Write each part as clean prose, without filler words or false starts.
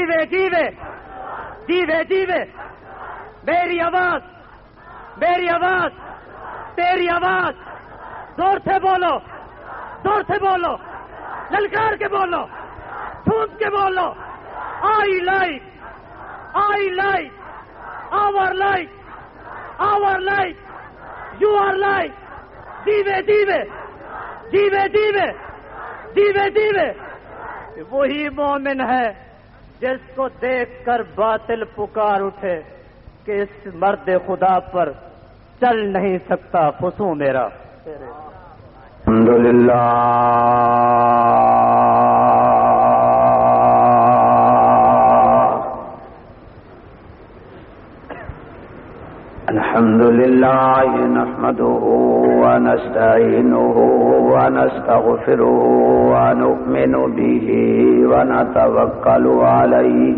جیوے جیوے جیوے جیوے میری آواز تیری آواز زور سے بولو للکار کے بولو ٹھونس کے بولو I life our life you are life جیوے وہی مومن ہے جس کو دیکھ کر باطل پکار اٹھے کہ اس مرد خدا پر چل نہیں سکتا فسوں میرا. الحمدللہ نحمده ونستعينه ونستغفره ونؤمن به ونتوكل عليه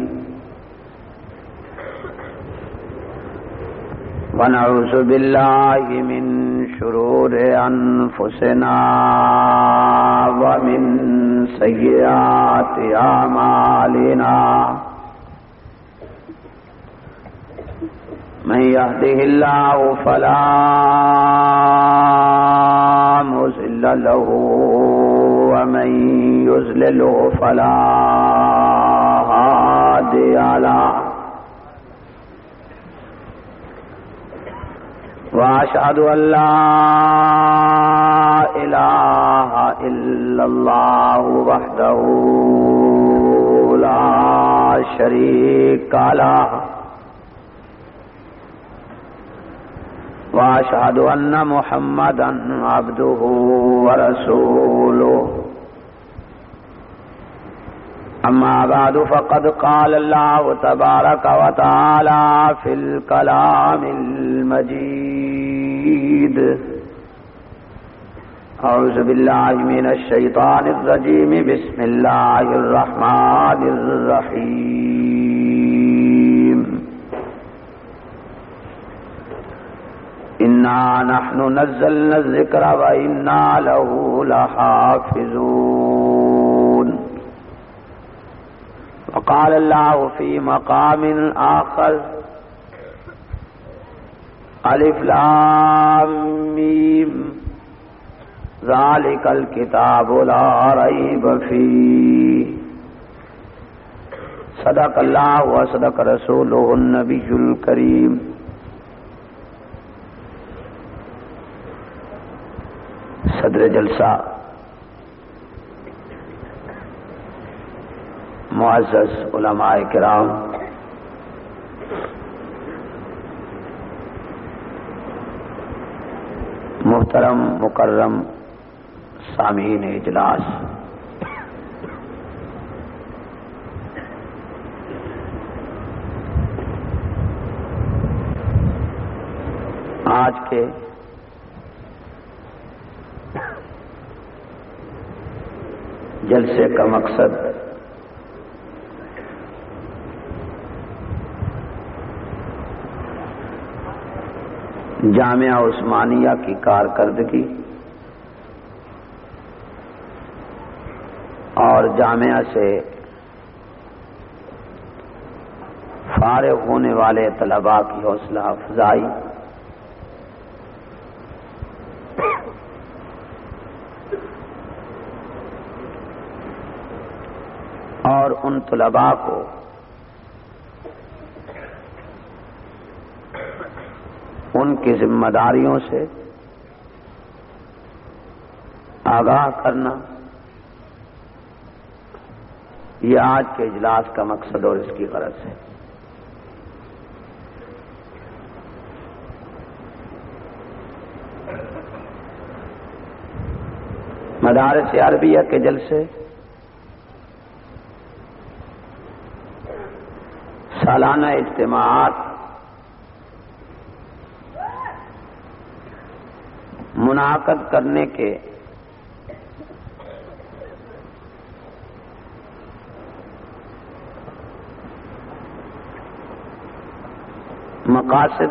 ونعوذ بالله من شرور أنفسنا ومن سيئات أعمالنا من يهده الله فلا مضل له ومن يضلله فلا هادي له وأشهد أن لا إله إلا الله وحده لا شريك له وأشهد أن محمدا عبده ورسوله أما بعد فقد قال الله تبارك وتعالى في الكلام المجيد أعوذ بالله من الشيطان الرجيم بسم الله الرحمن الرحيم إنا نحن نزلنا الذكر وإنا له لحافظون وقال الله في مقام آخر ألف لام ميم ذلك الكتاب لا ريب فيه صدق الله وصدق رسوله النبي الكريم. صدر جلسہ معزز علماء کرام، محترم مکرم سامعین اجلاس، آج کے جلسے کا مقصد جامعہ عثمانیہ کی کارکردگی اور جامعہ سے فارغ ہونے والے طلباء کی حوصلہ افزائی اور ان طلباء کو ان کی ذمہ داریوں سے آگاہ کرنا، یہ آج کے اجلاس کا مقصد اور اس کی غرض ہے. مدارس عربیہ کے جلسے سالانہ اجتماعات منعقد کرنے کے مقاصد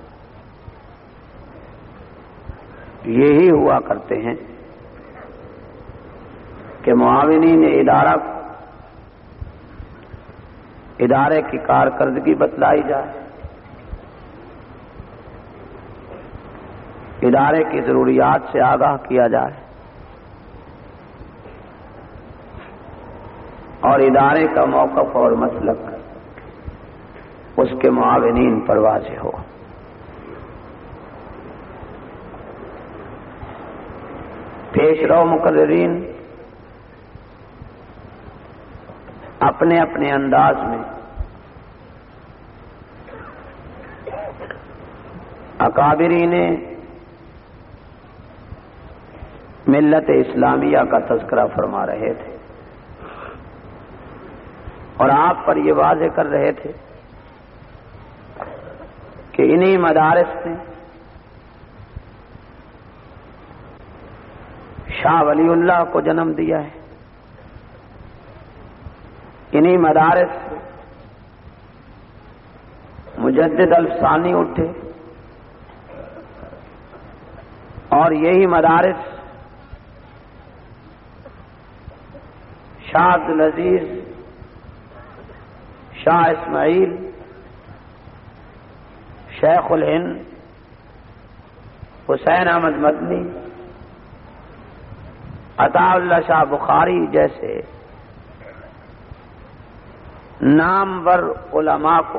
یہی ہوا کرتے ہیں کہ معاونین ادارہ ادارے کی کارکردگی بتلائی جائے، ادارے کی ضروریات سے آگاہ کیا جائے اور ادارے کا موقف اور مسلک اس کے معاونین پر واضح ہو۔ پیش رو مقررین اپنے اپنے انداز میں اکابرین ملت اسلامیہ کا تذکرہ فرما رہے تھے اور آپ پر یہ واضح کر رہے تھے کہ انہی مدارس نے شاہ ولی اللہ کو جنم دیا ہے، انہی مدارس مجدد الثانی اٹھے اور یہی مدارس شاہ عبدالعزیز، شاہ اسماعیل، شیخ الہند، حسین احمد مدنی، عطا اللہ شاہ بخاری جیسے نامور علماء کو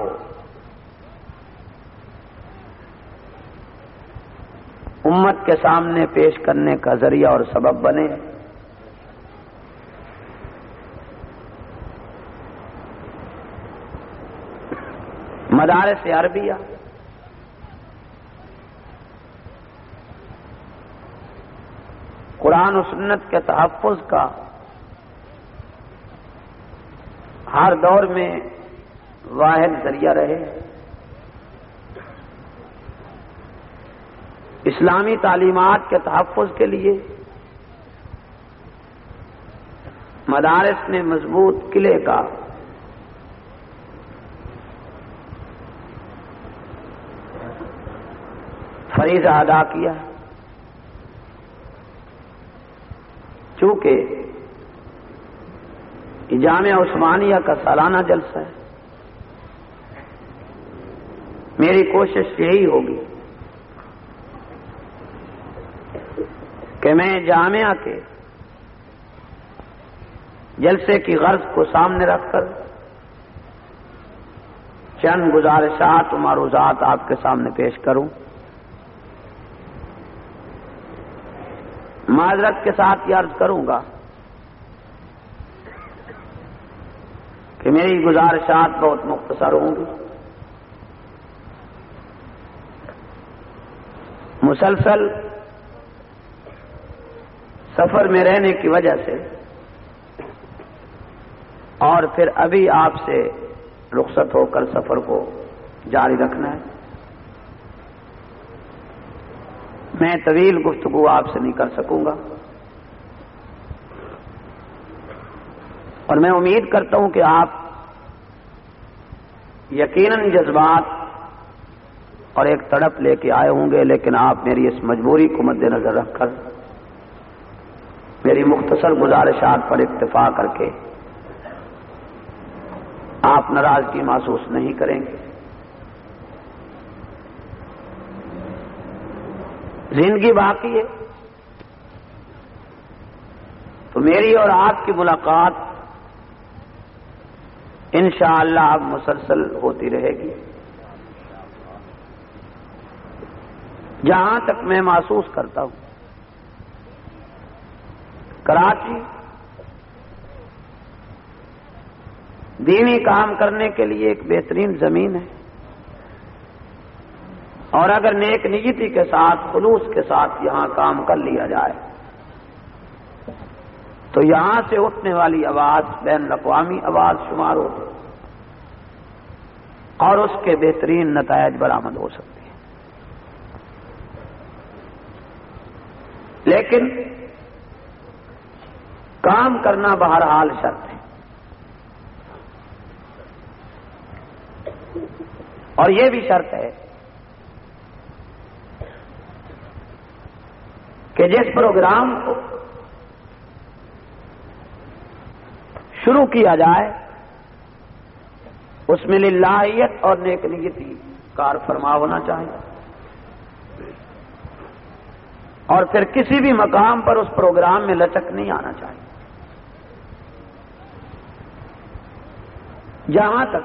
امت کے سامنے پیش کرنے کا ذریعہ اور سبب بنے۔ مدارس عربیہ قرآن و سنت کے تحفظ کا ہر دور میں واحد ذریعہ رہے۔ اسلامی تعلیمات کے تحفظ کے لیے مدارس نے مضبوط قلعے کا فریضہ ادا کیا، چونکہ جامعہ عثمانیہ کا سالانہ جلسہ ہے۔ میری کوشش یہی ہوگی کہ میں جامعہ کے جلسے کی غرض کو سامنے رکھ کر چند گزارشات و معروضات آپ کے سامنے پیش کروں۔ معذرت کے ساتھ یہ عرض کروں گا کہ میری گزارشات بہت مختصر ہوں گی۔ مسلسل سفر میں رہنے کی وجہ سے اور پھر ابھی آپ سے رخصت ہو کر سفر کو جاری رکھنا ہے، میں طویل گفتگو آپ سے نہیں کر سکوں گا، اور میں امید کرتا ہوں کہ آپ یقیناً جذبات اور ایک تڑپ لے کے آئے ہوں گے، لیکن آپ میری اس مجبوری کو مد نظر رکھ کر میری مختصر گزارشات پر اکتفا کر کے آپ ناراضگی محسوس نہیں کریں گے۔ زندگی باقی ہے تو میری اور آپ کی ملاقات انشاءاللہ اب مسلسل ہوتی رہے گی۔ جہاں تک میں محسوس کرتا ہوں کراچی دینی کام کرنے کے لیے ایک بہترین زمین ہے، اور اگر نیک نیتی کے ساتھ خلوص کے ساتھ یہاں کام کر لیا جائے تو یہاں سے اٹھنے والی آواز بین الاقوامی آواز شمار ہوتی اور اس کے بہترین نتائج برآمد ہو سکتے ہیں۔ لیکن کام کرنا بہرحال شرط ہے، اور یہ بھی شرط ہے کہ جس پروگرام کو شروع کیا جائے اس میں للہیت اور نیک نیتی کار فرما ہونا چاہیے، اور پھر کسی بھی مقام پر اس پروگرام میں لچک نہیں آنا چاہیے۔ جہاں تک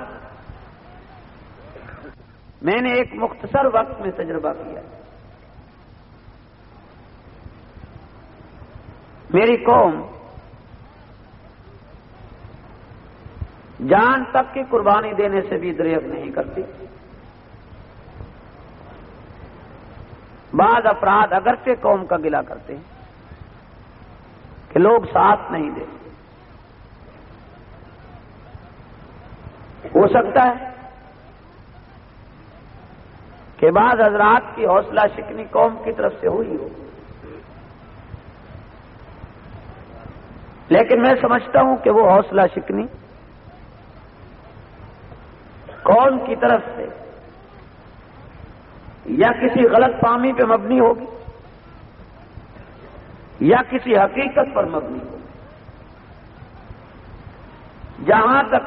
میں نے ایک مختصر وقت میں تجربہ کیا، میری قوم جان تک کی قربانی دینے سے بھی دریغ نہیں کرتی۔ بعض افراد اگرچہ قوم کا گلہ کرتے ہیں کہ لوگ ساتھ نہیں دیتے، ہو سکتا ہے کہ بعض حضرات کی حوصلہ شکنی قوم کی طرف سے ہوئی ہو، لیکن میں سمجھتا ہوں کہ وہ حوصلہ شکنی قوم کی طرف سے یا کسی غلط فہمی پہ مبنی ہوگی یا کسی حقیقت پر مبنی ہوگی۔ جہاں تک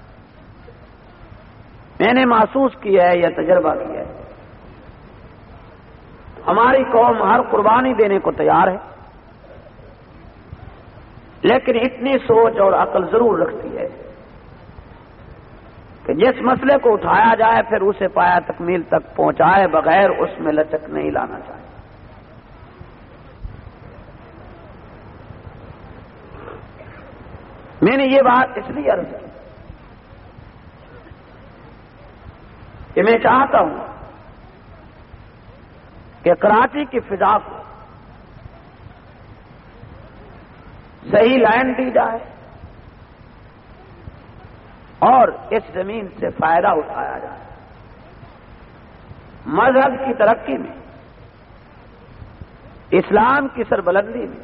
میں نے محسوس کیا ہے یا تجربہ کیا ہے، ہماری قوم ہر قربانی دینے کو تیار ہے، لیکن اتنی سوچ اور عقل ضرور رکھتی ہے کہ جس مسئلے کو اٹھایا جائے پھر اسے پایا تکمیل تک پہنچائے بغیر اس میں لچک نہیں لانا چاہیے۔ میں نے یہ بات اس لیے عرض کی کہ میں چاہتا ہوں کہ کراچی کی فضا کو صحیح لائن دی جائے اور اس زمین سے فائدہ اٹھایا جائے۔ مذہب کی ترقی میں، اسلام کی سربلندی میں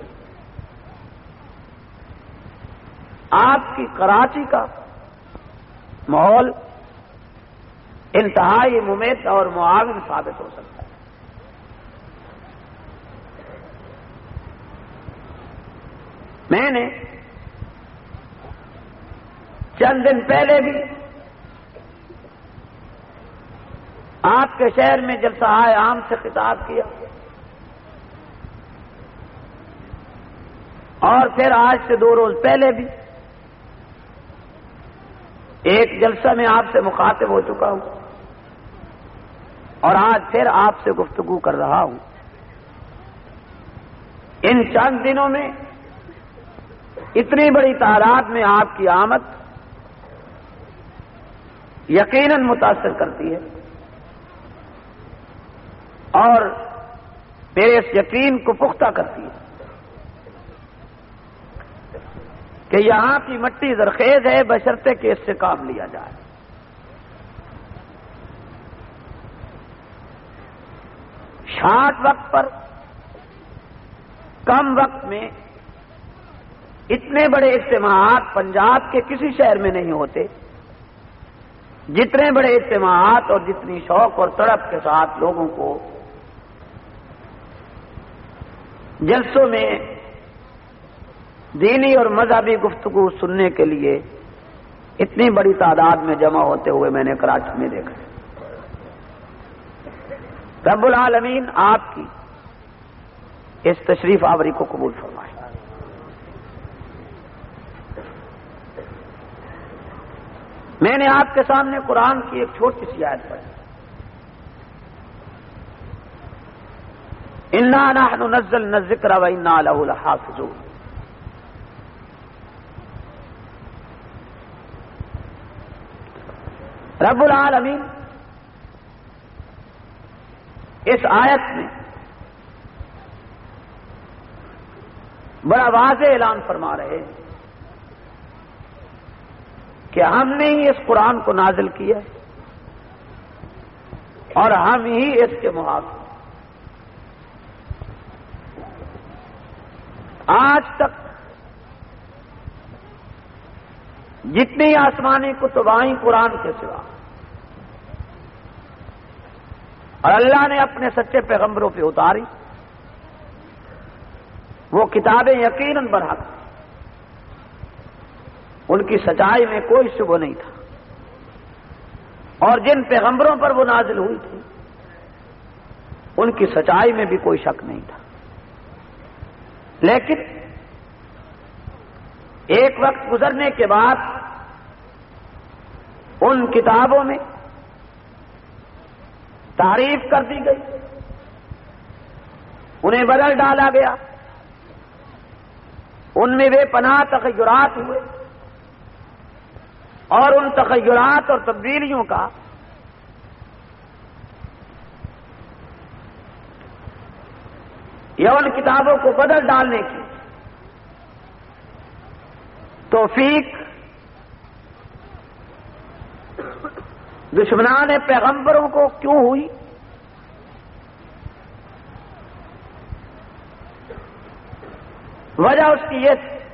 آپ کی کراچی کا ماحول انتہائی ممید اور معاون ثابت ہو سکتا ہے۔ میں نے چند دن پہلے بھی آپ کے شہر میں جلسہ عام سے خطاب کیا، اور پھر آج سے 2 روز پہلے بھی ایک جلسہ میں آپ سے مخاطب ہو چکا ہوں، اور آج پھر آپ سے گفتگو کر رہا ہوں۔ ان چند دنوں میں اتنی بڑی تعداد میں آپ کی آمد یقیناً متاثر کرتی ہے، اور میرے اس یقین کو پختہ کرتی ہے کہ یہاں کی مٹی زرخیز ہے، بشرطے کہ اس سے کام لیا جائے۔ شارٹ وقت پر کم وقت میں اتنے بڑے اجتماعات پنجاب کے کسی شہر میں نہیں ہوتے، جتنے بڑے اجتماعات اور جتنی شوق اور تڑپ کے ساتھ لوگوں کو جلسوں میں دینی اور مذہبی گفتگو سننے کے لیے اتنی بڑی تعداد میں جمع ہوتے ہوئے میں نے کراچی میں دیکھا۔ رب العالمین آپ کی اس تشریف آوری کو قبول فرمائے۔ میں نے آپ کے سامنے قرآن کی ایک چھوٹی سی آیت پڑھی، اِنَّا نَحْنُ نَزَّلْنَا الذِّكْرَ وَإِنَّا لَهُ لَحَافِظُونَ۔ رب العالمین اس آیت میں بڑا واضح اعلان فرما رہے ہیں کہ ہم نے ہی اس قرآن کو نازل کیا ہے اور ہم ہی اس کے محافظ۔ آج تک جتنی آسمانی کتب آئیں قرآن کے سوا، اور اللہ نے اپنے سچے پیغمبروں پہ اتاری، وہ کتابیں یقیناً برحق، ان کی سچائی میں کوئی شبہ نہیں تھا، اور جن پیغمبروں پر وہ نازل ہوئی تھی ان کی سچائی میں بھی کوئی شک نہیں تھا. لیکن ایک وقت گزرنے کے بعد ان کتابوں میں تعریف کر دی گئی, انہیں بدل ڈالا گیا, ان میں بے پناہ تغیرات ہوئے, اور ان تغیرات اور تبدیلیوں کا یا ان کتابوں کو بدل ڈالنے کی توفیق دشمنان پیغمبروں کو کیوں ہوئی؟ وجہ اس کی یہ تھی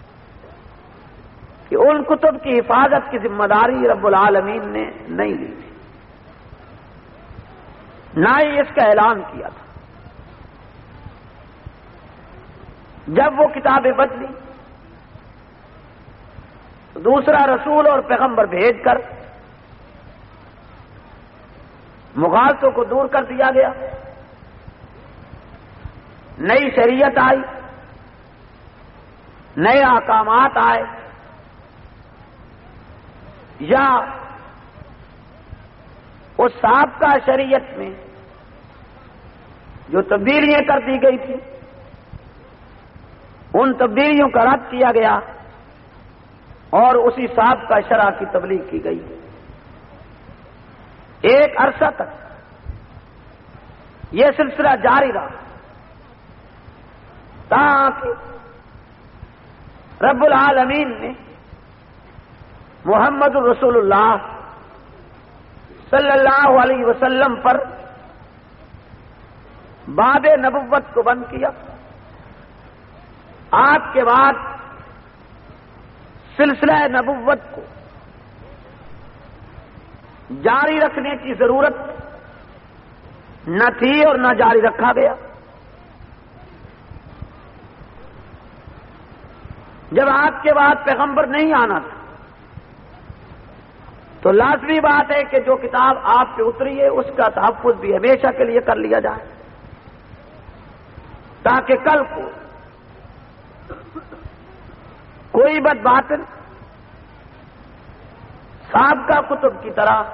کہ ان کتب کی حفاظت کی ذمہ داری رب العالمین نے نہیں لی تھی, نہ ہی اس کا اعلان کیا تھا. جب وہ کتابیں بدلی, دوسرا رسول اور پیغمبر بھیج کر مغالطوں کو دور کر دیا گیا, نئی شریعت آئی, نئے احکامات آئے, یا اس سابقہ شریعت میں جو تبدیلیاں کر دی گئی تھی ان تبدیلیوں کا رد کیا گیا اور اسی سابقہ شرع کی تبلیغ کی گئی. ایک عرصہ تک یہ سلسلہ جاری رہا تاکہ رب العالمین نے محمد رسول اللہ صلی اللہ علیہ وسلم پر باب نبوت کو بند کیا. آپ کے بعد سلسلہ نبوت کو جاری رکھنے کی ضرورت نہ تھی اور نہ جاری رکھا گیا. جب آپ کے بعد پیغمبر نہیں آنا تھا تو لازمی بات ہے کہ جو کتاب آپ پہ اتری ہے اس کا تحفظ بھی ہمیشہ کے لیے کر لیا جائے, تاکہ کل کو کوئی بد باطل سابقہ کتب کی طرح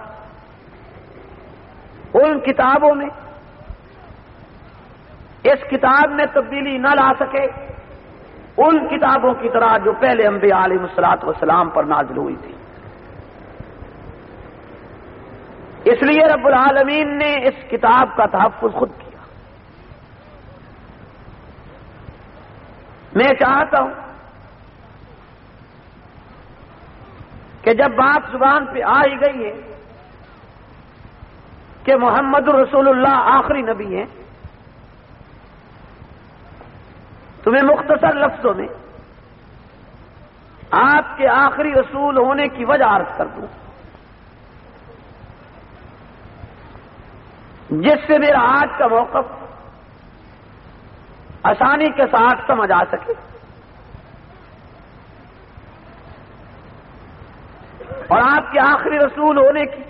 ان کتابوں میں اس کتاب میں تبدیلی نہ لا سکے, ان کتابوں کی طرح جو پہلے انبیاء علیہ الصلوۃ والسلام پر نازل ہوئی تھی. اس لیے رب العالمین نے اس کتاب کا تحفظ خود کیا. میں چاہتا ہوں کہ جب بات زبان پہ آ ہی گئی ہے کہ محمد رسول اللہ آخری نبی ہیں, تو میں مختصر لفظوں میں آپ کے آخری رسول ہونے کی وجہ عرض کر دوں جس سے میرا آج کا موقف آسانی کے ساتھ سمجھ آ سکے. اور آپ کے آخری رسول ہونے کی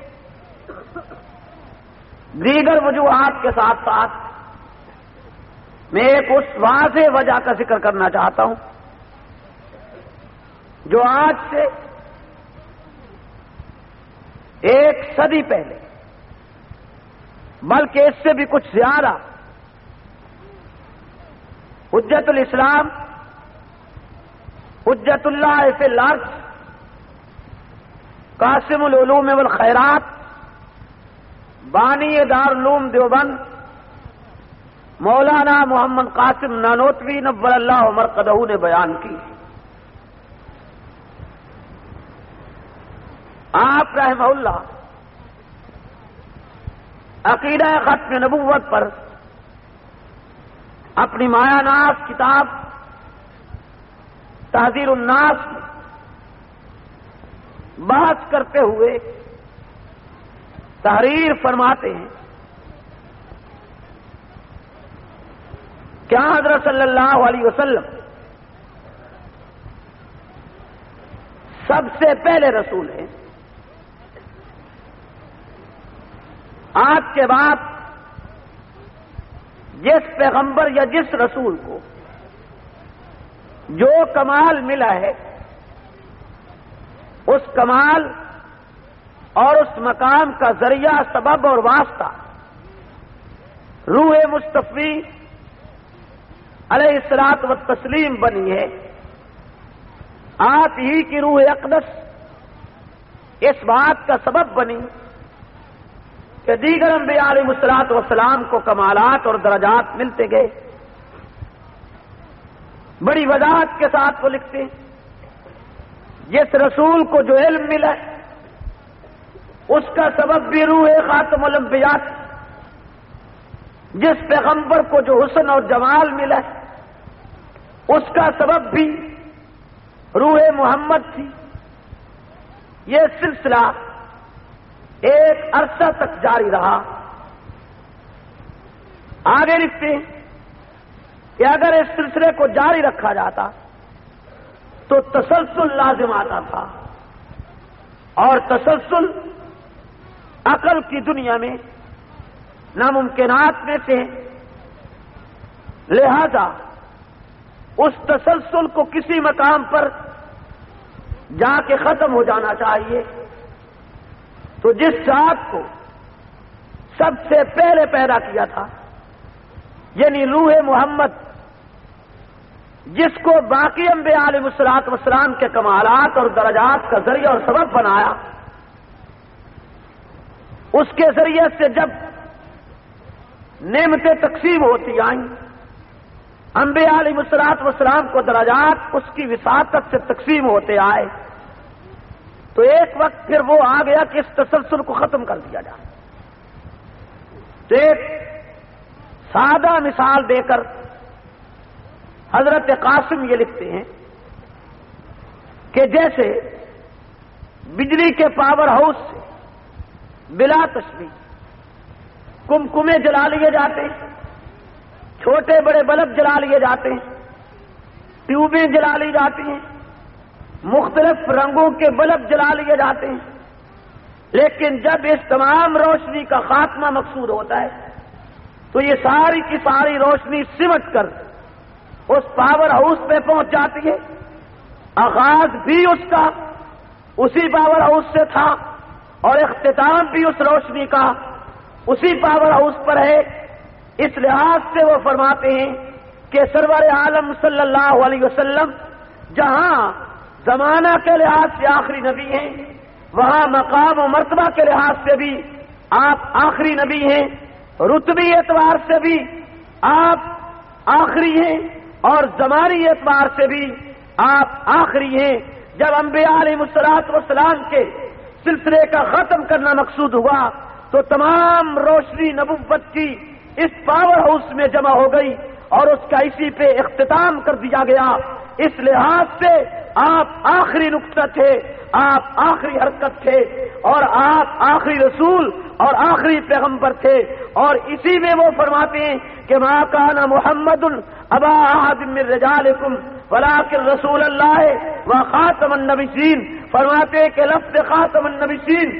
دیگر وجوہات کے ساتھ ساتھ میں ایک اس واضح وجہ کا ذکر کرنا چاہتا ہوں جو آج سے 1 صدی پہلے بلکہ اس سے بھی کچھ زیادہ حجت الاسلام حجت اللہ فی الارض قاسم العلوم والخیرات بانی دارالعلوم دیوبند مولانا محمد قاسم نانوتوی نور اللہ مرقدہ نے بیان کی. آپ رحمہ اللہ عقیدہ ختم نبوت پر اپنی مایا ناز کتاب تحذیر الناس بحث کرتے ہوئے تحریر فرماتے ہیں کیا حضرت صلی اللہ علیہ وسلم سب سے پہلے رسول ہیں آج کے بعد جس پیغمبر یا جس رسول کو جو کمال ملا ہے اس کمال اور اس مقام کا ذریعہ سبب اور واسطہ روح مصطفی علیہ الصلوۃ والتسلیم بنی ہے. آپ ہی کی روح اقدس اس بات کا سبب بنی کہ دیگر انبیاء علیہ الصلوۃ والسلام کو کمالات اور درجات ملتے گئے. بڑی وضاحت کے ساتھ وہ لکھتے ہیں جس رسول کو جو علم ملا اس کا سبب بھی روح خاتم الانبیاء، جس پیغمبر کو جو حسن اور جمال ملا اس کا سبب بھی روح محمد تھی. یہ سلسلہ ایک عرصہ تک جاری رہا. آگے لکھتے ہیں کہ اگر اس سلسلے کو جاری رکھا جاتا تو تسلسل لازم آتا تھا، اور تسلسل عقل کی دنیا میں ناممکنات میں سے. لہذا اس تسلسل کو کسی مقام پر جا کے ختم ہو جانا چاہیے. تو جس ذات کو سب سے پہلے پیدا کیا تھا یعنی روح محمد، جس کو باقی انبیاء علیہ الصلوۃ والسلام کے کمالات اور درجات کا ذریعہ اور سبب بنایا، اس کے ذریعے سے جب نعمتیں تقسیم ہوتی آئیں، انبیاء علیہ الصلوۃ والسلام کو درجات اس کی وساطت سے تقسیم ہوتے آئے، تو ایک وقت پھر وہ آ گیا کہ اس تسلسل کو ختم کر دیا جائے. تو ایک سادہ مثال دے کر حضرت قاسم یہ لکھتے ہیں کہ جیسے بجلی کے پاور ہاؤس سے بلا تشبیہ کمکمے جلا لیے جاتے ہیں، چھوٹے بڑے بلب جلا لیے جاتے ہیں، ٹیوبیں جلا لی جاتی ہیں، مختلف رنگوں کے بلب جلا لیے جاتے ہیں، لیکن جب اس تمام روشنی کا خاتمہ مقصود ہوتا ہے تو یہ ساری کی ساری روشنی سمٹ کر اس پاور ہاؤس پہ پہنچ جاتی ہے. آغاز بھی اس کا اسی پاور ہاؤس سے تھا اور اختتام بھی اس روشنی کا اسی پاور ہاؤس پر ہے. اس لحاظ سے وہ فرماتے ہیں کہ سرور عالم صلی اللہ علیہ وسلم جہاں زمانہ کے لحاظ سے آخری نبی ہیں، وہاں مقام و مرتبہ کے لحاظ سے بھی آپ آخری نبی ہیں، رتبی اعتبار سے بھی آپ آخری ہیں، اور زمانی اعتبار سے بھی آپ آخری ہیں. جب انبیاء علیہ الصلوۃ والسلام کے سلسلے کا ختم کرنا مقصود ہوا تو تمام روشنی نبوت کی اس پاور ہاؤس میں جمع ہو گئی اور اس کا اسی پہ اختتام کر دیا گیا. اس لحاظ سے آپ آخری نقطہ تھے، آپ آخری حرکت تھے، اور آپ آخری رسول اور آخری پیغمبر تھے. اور اسی میں وہ فرماتے ہیں کہ ما کان محمد ابا احد من رجالکم ولکن رسول اللہ و خاتم النبیین. فرماتے ہیں کہ لفظ خاتم النبیین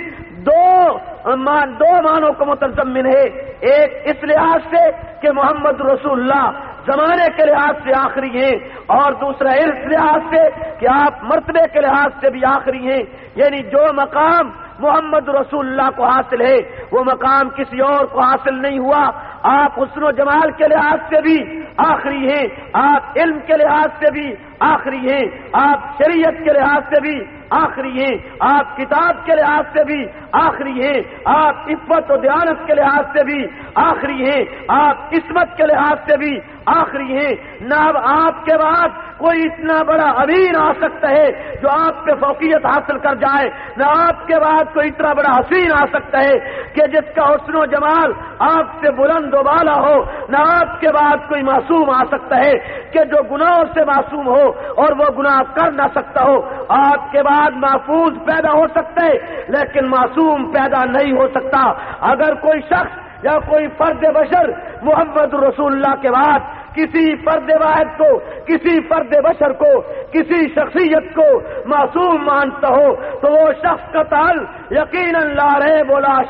دو معنوں کو متضمن ہے. ایک اس لحاظ سے کہ محمد رسول اللہ زمانے کے لحاظ سے آخری ہیں، اور دوسرا اس لحاظ سے کہ آپ مرتبے کے لحاظ سے بھی آخری ہیں. یعنی جو مقام محمد رسول اللہ کو حاصل ہے وہ مقام کسی اور کو حاصل نہیں ہوا. آپ حسن و جمال کے لحاظ سے بھی آخری ہیں، آپ علم کے لحاظ سے بھی آخری ہیں، آپ شریعت کے لحاظ سے بھی آخری ہیں، آپ کتاب کے لحاظ سے بھی آخری ہیں، آپ عفت و دیانت کے لحاظ سے بھی آخری ہیں، آپ عصمت کے لحاظ سے بھی آخری ہیں. نہ اب آپ کے بعد کوئی اتنا بڑا امین آ سکتا ہے جو آپ پہ فوقیت حاصل کر جائے، نہ آپ کے بعد کوئی اتنا بڑا حسین آ سکتا ہے کہ جس کا حسن و جمال آپ سے بلند و بالا ہو، نہ آپ کے بعد کوئی معصوم آ سکتا ہے کہ جو گناہوں سے معصوم ہو اور وہ گناہ کر نہ سکتا ہو. آپ کے بعد محفوظ پیدا ہو سکتا ہے لیکن معصوم پیدا نہیں ہو سکتا. اگر کوئی شخص یا کوئی فرد بشر محمد رسول اللہ کے بعد کسی فرد واحد کو، کسی فرد بشر کو، کسی شخصیت کو معصوم مانتا ہو تو وہ شخص کا تعلق یقیناً لا ریب ولا شک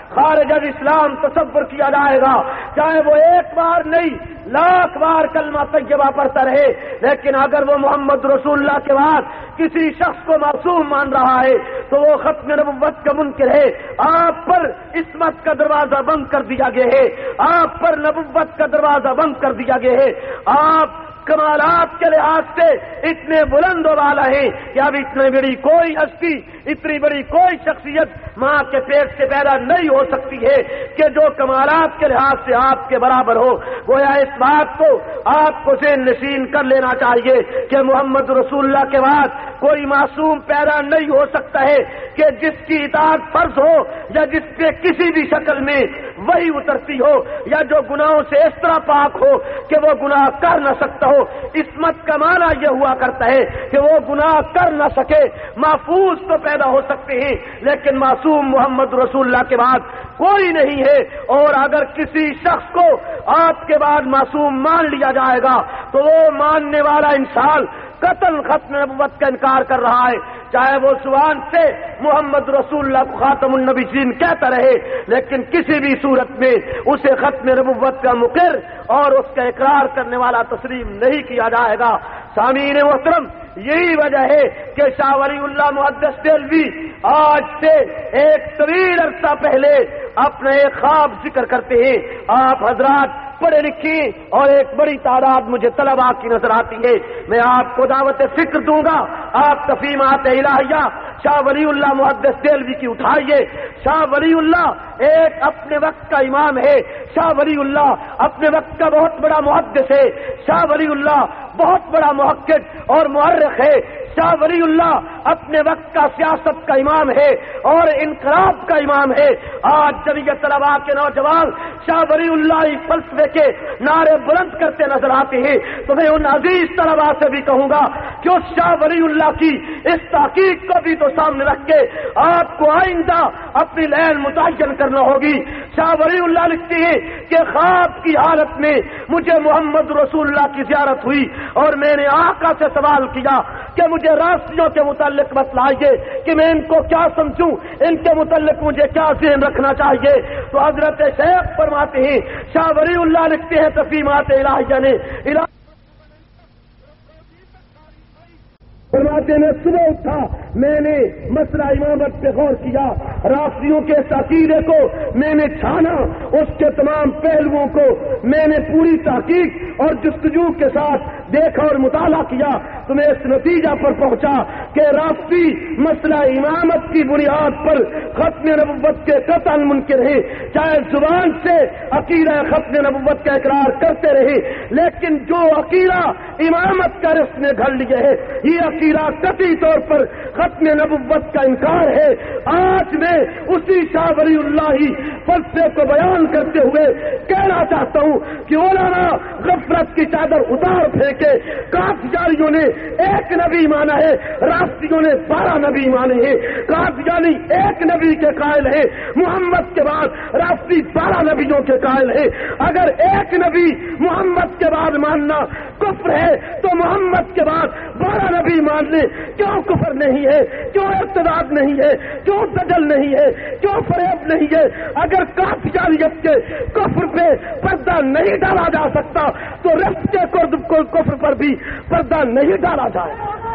خارج از اسلام تصور کیا جائے گا، چاہے وہ ایک بار نہیں لاکھ بار کلمہ طیبہ پڑھتا رہے، لیکن اگر وہ محمد رسول اللہ کے بعد کسی شخص کو معصوم مان رہا ہے تو وہ ختم نبوت کا منکر ہے۔ آپ پر عصمت کا دروازہ بند کر دیا گیا ہے، آپ پر نبوت کا دروازہ بند کر دیا گیا ہے، آپ کمالات کے لحاظ سے اتنے بلند و بالا ہیں کہ اب اتنی بڑی کوئی ہستی، اتنی بڑی کوئی شخصیت ماں کے پیٹ سے پیدا نہیں ہو سکتی ہے کہ جو کمالات کے لحاظ سے آپ کے برابر ہو۔ گویا اس بات کو آپ کو ذہن نشین کر لینا چاہیے کہ محمد رسول اللہ کے بعد کوئی معصوم پیدا نہیں ہو سکتا ہے کہ جس کی اطاعت فرض ہو یا جس پہ کسی بھی شکل میں وہی اترتی ہو، یا جو گناہوں سے اس طرح پاک ہو کہ وہ گناہ کر نہ سکتا ہو۔ عصمت کا معنی یہ ہوا کرتا ہے کہ وہ گناہ کر نہ سکے۔ محفوظ تو پیدا ہو سکتے ہیں لیکن معصوم محمد رسول اللہ کے بعد کوئی نہیں ہے، اور اگر کسی شخص کو آپ کے بعد معصوم مان لیا جائے گا تو وہ ماننے والا انسان قطعاً ختم نبوت کا انکار کر رہا ہے، چاہے وہ زبان سے محمد رسول اللہ کو خاتم النبیین کہتا رہے، لیکن کسی بھی صورت میں اسے ختم نبوت کا مقر اور اس کا اقرار کرنے والا تسلیم نہیں کیا جائے گا۔ سامعین محترم، یہی وجہ ہے کہ شاہ ولی اللہ محدث دہلوی آج سے ایک طویل عرصہ پہلے اپنا ایک خواب ذکر کرتے ہیں۔ آپ حضرات پڑھے لکھے اور ایک بڑی تعداد مجھے طلباء کی نظر آتی ہے، میں آپ کو دعوت فکر دوں گا، آپ تفہیمات الہیہ شاہ ولی اللہ محدث دہلوی کی اٹھائیے۔ شاہ ولی اللہ ایک اپنے وقت کا امام ہے، شاہ ولی اللہ اپنے وقت کا بہت بڑا محدث ہے، شاہ ولی اللہ بہت بڑا محقق اور مورخ ہے، شاہ ولی اللہ اپنے وقت کا سیاست کا امام ہے اور انقلاب کا امام ہے۔ آج جمعیت طلباء کے نوجوان شاہ ولی اللہ فلسفے کے نعرے بلند کرتے نظر آتے ہیں، تو میں ان عزیز طلباء سے بھی کہوں گا کہ اس شاہ ولی اللہ کی اس تحقیق کو بھی تو سامنے رکھ کے آپ کو آئندہ اپنی لین متعین کرنا ہوگی۔ شاہ ولی اللہ لکھتے ہیں کہ خواب کی حالت میں مجھے محمد رسول اللہ کی زیارت ہوئی اور میں نے آقا سے سوال کیا کہ مجھے راستیوں کے متعلق بتلائیے کہ میں ان کو کیا سمجھوں، ان کے متعلق مجھے کیا ذہن رکھنا چاہیے۔ تو حضرت شیخ فرماتے ہیں، شاہ ولی اللہ لکھتے ہیں تفہیمات الہیہ نے فرماتے میں صبح اٹھا، میں نے مسئلہ امامت پہ غور کیا، رافضیوں کے اس عقیدے کو میں نے چھانا، اس کے تمام پہلوؤں کو میں نے پوری تحقیق اور جستجو کے ساتھ دیکھا اور مطالعہ کیا، تو میں اس نتیجہ پر پہنچا کہ رافضی مسئلہ امامت کی بنیاد پر ختم نبوت کے قطعاً منکر ہیں، چاہے زبان سے عقیدہ ختم نبوت کا اقرار کرتے رہے، لیکن جو عقیدہ امامت کا رسم میں گھڑ لیے ہے، یہ عقیدہ قطعی طور پر ختم نبوت کا انکار ہے۔ آج میں اسی شاہ ولی اللہ ہی فلسفے کو بیان کرتے ہوئے کہنا چاہتا ہوں کہ علماء غفلت کی چادر اتار پھینکے، قادیانیوں نے ایک نبی مانا ہے، رافضیوں نے 12 نبی مانے ہیں، قادیانی ایک نبی کے قائل ہیں، محمد کے بعد رافضی 12 نبیوں کے قائل ہیں۔ اگر ایک نبی محمد کے بعد ماننا کفر ہے تو محمد کے بعد 12 نبی ماننے کیوں کفر نہیں ہے، کیوں ارتداد نہیں ہے، کیوں دجل نہیں ہے، کیوں فریب نہیں ہے؟ اگر قادیانیت کے کفر پہ پردہ نہیں ڈالا جا سکتا تو رفض کے کفر پر بھی پردہ نہیں ڈالا جائے۔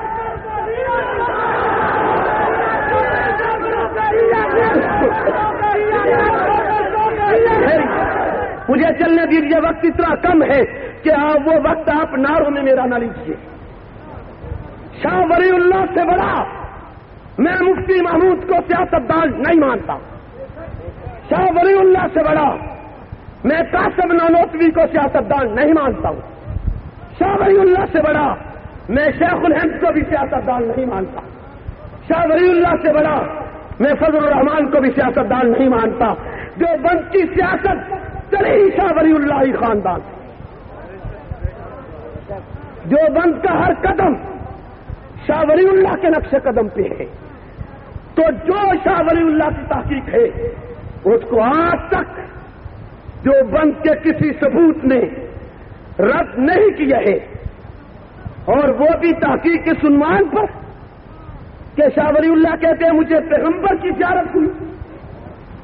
مجھے چلنے دیجیے، وقت اتنا کم ہے کہ وہ وقت آپ نعروں میں میرا نہ لیجیے۔ شاہ ولی اللہ سے بڑا میں مفتی محمود کو سیاستدان نہیں مانتا، شاہ ولی اللہ سے بڑا میں قاسم نانوتوی کو سیاستدان نہیں مانتا ہوں، شاہ ولی اللہ سے بڑا میں شیخ الہند کو بھی سیاستدان نہیں مانتا، شاہ ولی اللہ سے بڑا میں فضل الرحمان کو بھی سیاستدان نہیں مانتا۔ جو بند کی سیاست چلی شاہ ولی اللہ ہی خاندان، جو بند کا ہر قدم شاہ ولی اللہ کے نقش قدم پہ ہے، تو جو شاہ ولی اللہ کی تحقیق ہے اس کو آج تک جو بند کے کسی ثبوت نے رد نہیں کیا ہے، اور وہ بھی تحقیق کے عنوان پر کہ شاہ ولی اللہ کہتے ہیں مجھے پیغمبر کی زیارت ہوئی،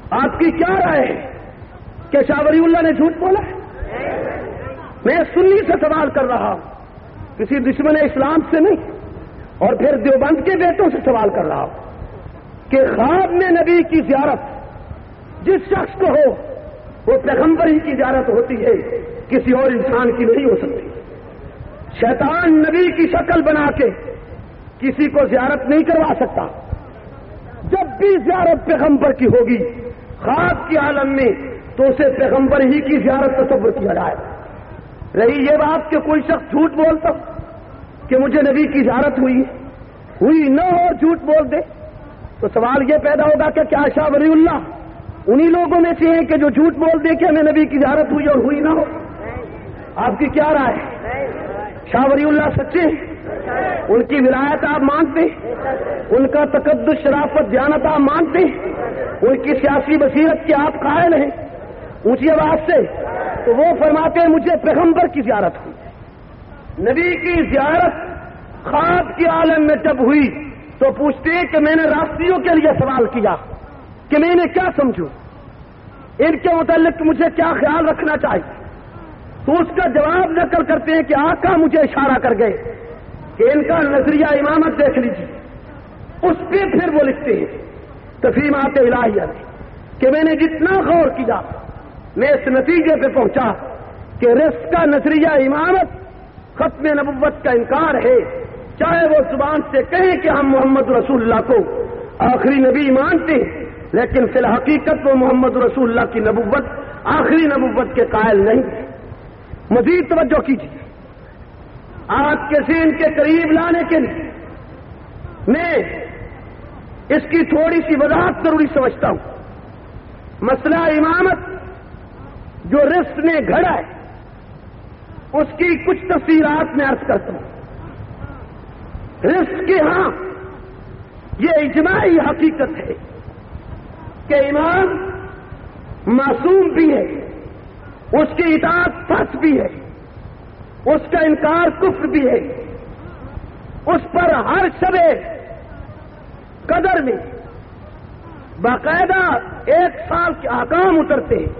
آپ کی کیا رائے ہے کہ شاہ ولی اللہ نے جھوٹ بولا ہے؟ میں سنی سے سوال کر رہا ہوں، کسی دشمن اسلام سے نہیں، اور پھر دیوبند کے بیٹوں سے سوال کر رہا ہوں کہ خواب میں نبی کی زیارت جس شخص کو ہو وہ پیغمبر ہی کی زیارت ہوتی ہے، کسی اور انسان کی نہیں ہو سکتی۔ شیطان نبی کی شکل بنا کے کسی کو زیارت نہیں کروا سکتا۔ جب بھی زیارت پیغمبر کی ہوگی خواب کی عالم میں تو اسے پیغمبر ہی کی زیارت تصور کیا جائے۔ رہی یہ بات کہ کوئی شخص جھوٹ بولتا کہ مجھے نبی کی زیارت ہوئی نہ ہو اور جھوٹ بول دے، تو سوال یہ پیدا ہوگا کہ کیا شاہ ولی اللہ انہی لوگوں میں سے ہیں کہ جو جھوٹ بول دے کہ ہمیں نبی کی زیارت ہوئی اور ہوئی نہ ہو؟ آپ کی کیا رائے ہے؟ شاہ ولی اللہ سچے ہیں؟ ان کی ولایت آپ مانتے ہیں؟ ان کا تقدس، شرافت، دیانت آپ مانتے ہیں؟ ان کی سیاسی بصیرت کے آپ قائل ہیں اونچی آواز سے؟ تو وہ فرماتے ہیں مجھے پیغمبر کی زیارت ہوئی۔ نبی کی زیارت خواب کی عالم میں جب ہوئی تو پوچھتے ہیں کہ میں نے راستیوں کے لیے سوال کیا کہ میں نے کیا سمجھوں، ان کے متعلق مجھے کیا خیال رکھنا چاہیے، تو اس کا جواب نقل کرتے ہیں کہ آقا مجھے اشارہ کر گئے کہ ان کا نظریہ امامت دیکھ لیجیے۔ اس پہ پھر وہ لکھتے ہیں تفہیمات الہیہ میں کہ میں نے جتنا غور کیا میں اس نتیجے پہ پہنچا کہ رزق کا نظریہ امامت ختم نبوت کا انکار ہے، چاہے وہ زبان سے کہیں کہ ہم محمد رسول اللہ کو آخری نبی مانتے ہیں، لیکن فی الحقیقت وہ محمد رسول اللہ کی نبوت آخری نبوت کے قائل نہیں ہے۔ مزید توجہ کیجیے، آپ کے ذہن کے قریب لانے کے لیے میں اس کی تھوڑی سی وضاحت ضروری سمجھتا ہوں۔ مسئلہ امامت جو رزق نے گھڑا ہے اس کی کچھ تفصیلات میں عرض کرتا ہوں۔ رزق کے ہاں یہ اجماعی حقیقت ہے کہ امام معصوم بھی ہے، اس کی اطاعت فرض بھی ہے، اس کا انکار کفر بھی ہے، اس پر ہر شب قدر میں باقاعدہ 1 سال کے احکام اترتے ہیں۔